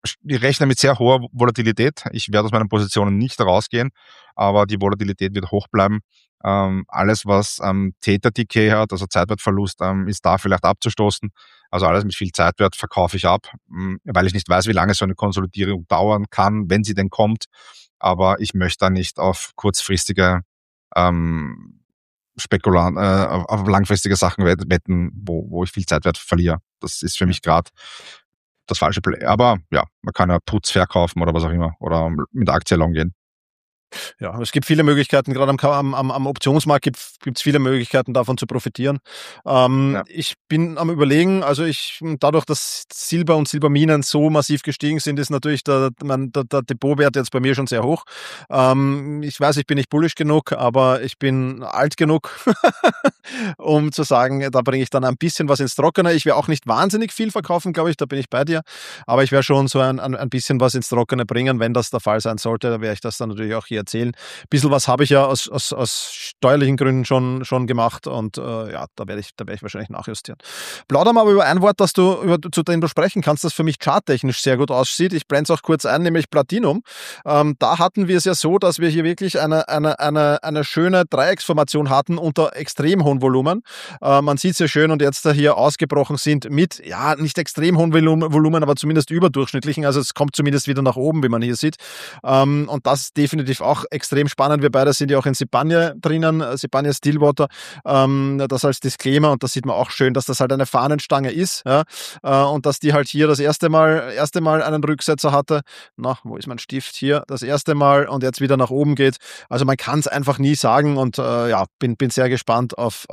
ich rechne mit sehr hoher Volatilität. Ich werde aus meinen Positionen nicht rausgehen, aber die Volatilität wird hoch bleiben. Alles, was Theta Decay hat, also Zeitwertverlust, ist da vielleicht abzustoßen. Also alles mit viel Zeitwert verkaufe ich ab, weil ich nicht weiß, wie lange so eine Konsolidierung dauern kann, wenn sie denn kommt. Aber ich möchte da nicht auf kurzfristige Spekulant, auf langfristige Sachen wetten, wo ich viel Zeitwert verliere. Das ist für mich gerade das falsche Play. Aber ja, man kann ja Puts verkaufen oder was auch immer oder mit Aktien long gehen. Ja, es gibt viele Möglichkeiten, gerade am Optionsmarkt gibt es viele Möglichkeiten, davon zu profitieren. Ich bin am Überlegen, also dadurch, dass Silber und Silberminen so massiv gestiegen sind, ist natürlich der Depotwert jetzt bei mir schon sehr hoch. Ich weiß, ich bin nicht bullish genug, aber ich bin alt genug, um zu sagen, da bringe ich dann ein bisschen was ins Trockene. Ich werde auch nicht wahnsinnig viel verkaufen, glaube ich, da bin ich bei dir. Aber ich werde schon so ein bisschen was ins Trockene bringen, wenn das der Fall sein sollte. Da werde ich das dann natürlich auch hier erzählen. Ein bisschen was habe ich ja aus steuerlichen Gründen schon gemacht und ja, da werde ich wahrscheinlich nachjustieren. Plauder mal aber über ein Wort, zu dem du sprechen kannst, das für mich charttechnisch sehr gut aussieht. Ich blende es auch kurz ein, nämlich Platinum. Da hatten wir es ja so, dass wir hier wirklich eine schöne Dreiecksformation hatten unter extrem hohen Volumen. Man sieht es ja schön und jetzt da hier ausgebrochen sind mit, ja, nicht extrem hohen Volumen, aber zumindest überdurchschnittlichen. Also es kommt zumindest wieder nach oben, wie man hier sieht. Und das definitiv auch extrem spannend. Wir beide sind ja auch in Sibanye drinnen, Sibanye Stillwater. Das als Disclaimer und da sieht man auch schön, dass das halt eine Fahnenstange ist, ja, und dass die halt hier das erste Mal einen Rücksetzer hatte. Na, wo ist mein Stift? Hier, das erste Mal und jetzt wieder nach oben geht. Also man kann es einfach nie sagen und ja, bin sehr gespannt auf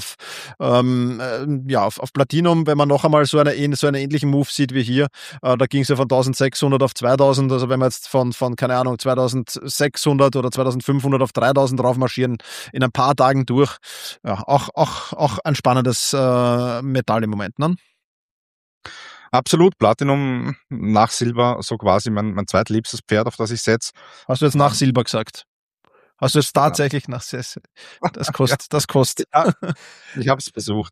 Platinum, wenn man noch einmal so einen ähnlichen Move sieht wie hier. Da ging es ja von 1600 auf 2000, also wenn wir jetzt von keine Ahnung, 2600 oder 2500 auf 3000 drauf marschieren in ein paar Tagen durch. Ja, auch ein spannendes Metall im Moment, ne? Absolut, Platinum nach Silber, so quasi mein zweitliebstes Pferd, auf das ich setze. Hast du jetzt nach Silber gesagt? Hast du jetzt tatsächlich nach Silber? Das kostet. Ja, ich habe es versucht.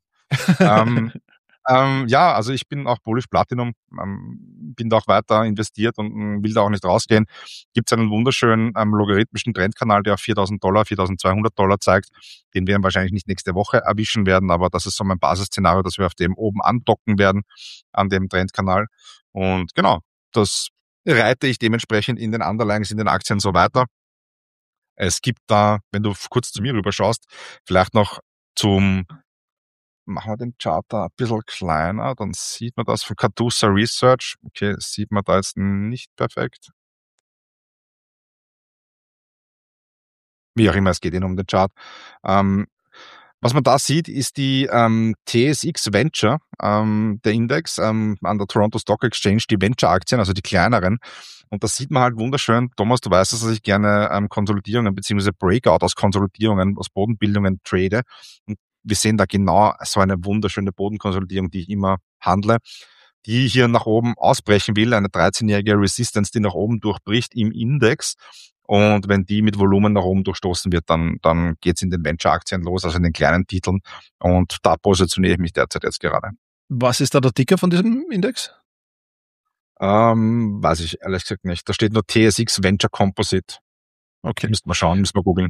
Ja, also ich bin auch bullish Platinum, bin da auch weiter investiert und will da auch nicht rausgehen. Gibt es einen wunderschönen logarithmischen Trendkanal, der auf $4.000, $4.200 zeigt, den wir wahrscheinlich nicht nächste Woche erwischen werden, aber das ist so mein Basisszenario, dass wir auf dem oben andocken werden, an dem Trendkanal. Und genau, das reite ich dementsprechend in den Underlyings, in den Aktien so weiter. Es gibt da, wenn du kurz zu mir rüberschaust, vielleicht noch machen wir den Chart da ein bisschen kleiner, dann sieht man das von Cadusa Research. Okay, sieht man da jetzt nicht perfekt. Wie auch immer, es geht Ihnen um den Chart. Was man da sieht, ist die TSX Venture, der Index an der Toronto Stock Exchange, die Venture-Aktien, also die kleineren. Und da sieht man halt wunderschön, Thomas, du weißt, dass ich gerne Konsolidierungen bzw. Breakout aus Konsolidierungen, aus Bodenbildungen trade. Und wir sehen da genau so eine wunderschöne Bodenkonsolidierung, die ich immer handle, die hier nach oben ausbrechen will, eine 13-jährige Resistance, die nach oben durchbricht im Index. Und wenn die mit Volumen nach oben durchstoßen wird, dann geht's in den Venture-Aktien los, also in den kleinen Titeln. Und da positioniere ich mich derzeit jetzt gerade. Was ist da der Ticker von diesem Index? Weiß ich ehrlich gesagt nicht. Da steht nur TSX Venture Composite. Okay. Müssten wir schauen, müssen wir googeln.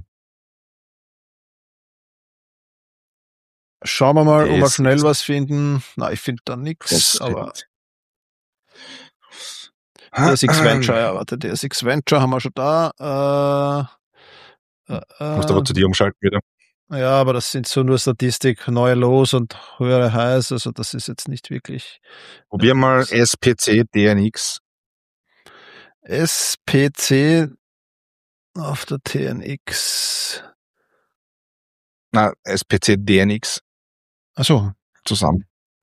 Schauen wir mal, ob wir schnell was finden. Na, ich finde da nichts, aber TSX Venture, ja, warte, TSX Venture haben wir schon da. Musst aber zu dir umschalten wieder. Ja, aber das sind so nur Statistik, neue Lows und höhere Highs, also das ist jetzt nicht wirklich. Probier mal SPC DNX. SPC auf der TNX. Na, SPC DNX. Achso. Zusammen.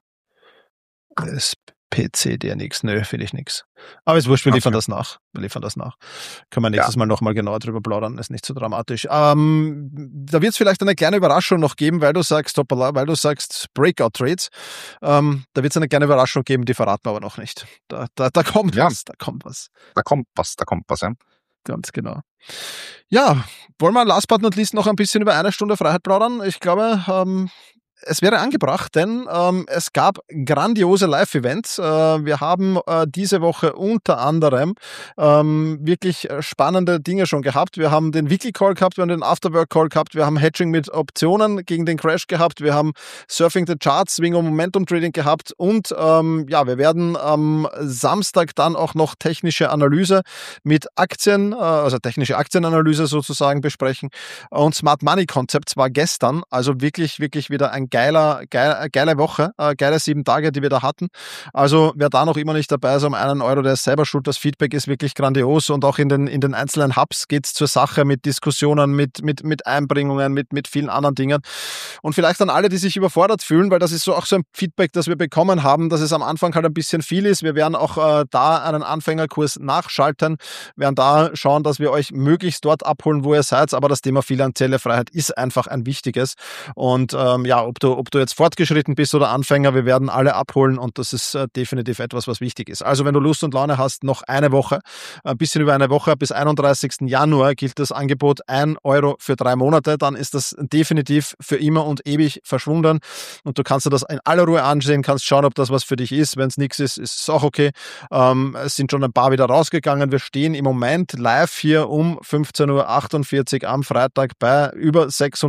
SPC DNX, nö, finde ich nichts. Aber ist wurscht, wir liefern das nach. Können wir nächstes Mal nochmal genauer drüber plaudern, ist nicht so dramatisch. Da wird es vielleicht eine kleine Überraschung noch geben, weil du sagst Breakout Trades. Da wird es eine kleine Überraschung geben, die verraten wir aber noch nicht. Da kommt was. Da kommt was, ja. Ganz genau. Ja, wollen wir last but not least noch ein bisschen über eine Stunde Freiheit plaudern? Ich glaube, es wäre angebracht, denn es gab grandiose Live-Events. Wir haben diese Woche unter anderem wirklich spannende Dinge schon gehabt. Wir haben den Weekly Call gehabt, wir haben den Afterwork Call gehabt, wir haben Hedging mit Optionen gegen den Crash gehabt, wir haben Surfing the Charts, Swing und Momentum Trading gehabt und wir werden am Samstag dann auch noch technische Analyse mit Aktien, also technische Aktienanalyse sozusagen besprechen. Und Smart Money Concepts war gestern, also wirklich wieder ein geile Woche, geile 7 Tage, die wir da hatten. Also wer da noch immer nicht dabei ist, um €1, der ist selber schuld. Das Feedback ist wirklich grandios und auch in den einzelnen Hubs geht es zur Sache mit Diskussionen, mit Einbringungen, mit vielen anderen Dingen. Und vielleicht an alle, die sich überfordert fühlen, weil das ist so auch so ein Feedback, das wir bekommen haben, dass es am Anfang halt ein bisschen viel ist. Wir werden auch da einen Anfängerkurs nachschalten, werden da schauen, dass wir euch möglichst dort abholen, wo ihr seid, aber das Thema finanzielle Freiheit ist einfach ein wichtiges. Und ob du jetzt fortgeschritten bist oder Anfänger, wir werden alle abholen und das ist definitiv etwas, was wichtig ist. Also wenn du Lust und Laune hast, noch eine Woche, ein bisschen über eine Woche, bis 31. Januar gilt das Angebot €1 für 3 Monate, dann ist das definitiv für immer und ewig verschwunden und du kannst dir das in aller Ruhe ansehen, kannst schauen, ob das was für dich ist. Wenn es nichts ist, ist es auch okay. Es sind schon ein paar wieder rausgegangen. Wir stehen im Moment live hier um 15:48 Uhr am Freitag bei über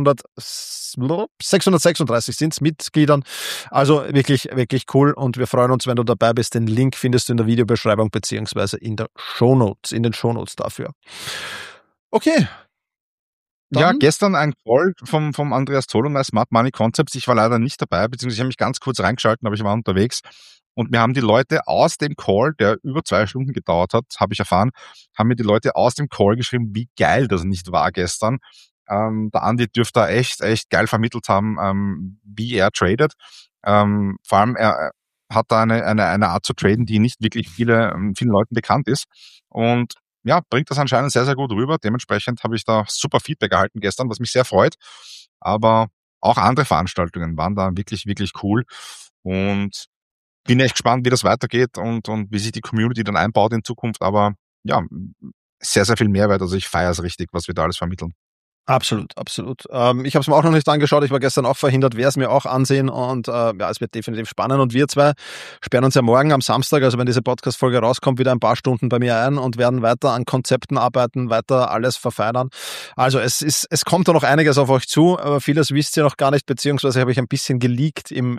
636 sind es Mitgliedern. Also wirklich cool und wir freuen uns, wenn du dabei bist. Den Link findest du in der Videobeschreibung beziehungsweise in den Shownotes dafür. Okay. Ja, gestern ein Call vom Andreas Tolumay, Smart Money Concepts. Ich war leider nicht dabei, beziehungsweise ich habe mich ganz kurz reingeschalten, aber ich war unterwegs. Und mir haben die Leute aus dem Call, der über 2 Stunden gedauert hat, habe ich erfahren, haben mir die Leute aus dem Call geschrieben, wie geil das nicht war gestern. Der Andi dürfte da echt geil vermittelt haben, wie er tradet. Vor allem, er hat da eine Art zu traden, die nicht wirklich vielen Leuten bekannt ist. Und ja, bringt das anscheinend sehr, sehr gut rüber. Dementsprechend habe ich da super Feedback erhalten gestern, was mich sehr freut. Aber auch andere Veranstaltungen waren da wirklich cool. Und bin echt gespannt, wie das weitergeht und wie sich die Community dann einbaut in Zukunft. Aber ja, sehr, sehr viel Mehrwert. Also ich feiere es richtig, was wir da alles vermitteln. Absolut. Ich habe es mir auch noch nicht angeschaut. Ich war gestern auch verhindert, werde es mir auch ansehen und es wird definitiv spannend. Und wir zwei sperren uns ja morgen am Samstag, also wenn diese Podcast-Folge rauskommt, wieder ein paar Stunden bei mir ein und werden weiter an Konzepten arbeiten, weiter alles verfeinern. Also es kommt da noch einiges auf euch zu, aber vieles wisst ihr noch gar nicht, beziehungsweise habe ich ein bisschen geleakt im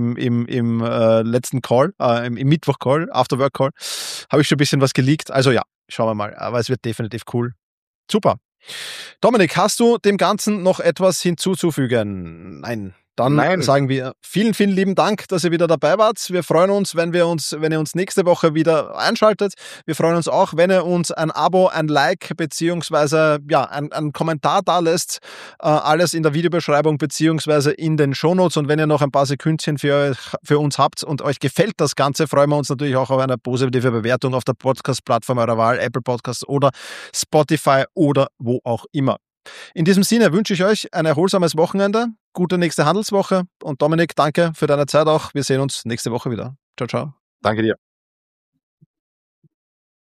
letzten Call, im Mittwoch-Call, Afterwork-Call, habe ich schon ein bisschen was geleakt. Also ja, schauen wir mal. Aber es wird definitiv cool. Super. Dominik, hast du dem Ganzen noch etwas hinzuzufügen? Nein. Dann sagen wir vielen lieben Dank, dass ihr wieder dabei wart. Wir freuen uns, wenn ihr uns nächste Woche wieder einschaltet. Wir freuen uns auch, wenn ihr uns ein Abo, ein Like beziehungsweise einen Kommentar da lässt. Alles in der Videobeschreibung beziehungsweise in den Shownotes. Und wenn ihr noch ein paar Sekündchen für uns habt und euch gefällt das Ganze, freuen wir uns natürlich auch auf eine positive Bewertung auf der Podcast-Plattform eurer Wahl, Apple Podcasts oder Spotify oder wo auch immer. In diesem Sinne wünsche ich euch ein erholsames Wochenende, gute nächste Handelswoche und Dominik, danke für deine Zeit auch. Wir sehen uns nächste Woche wieder. Ciao, ciao. Danke dir.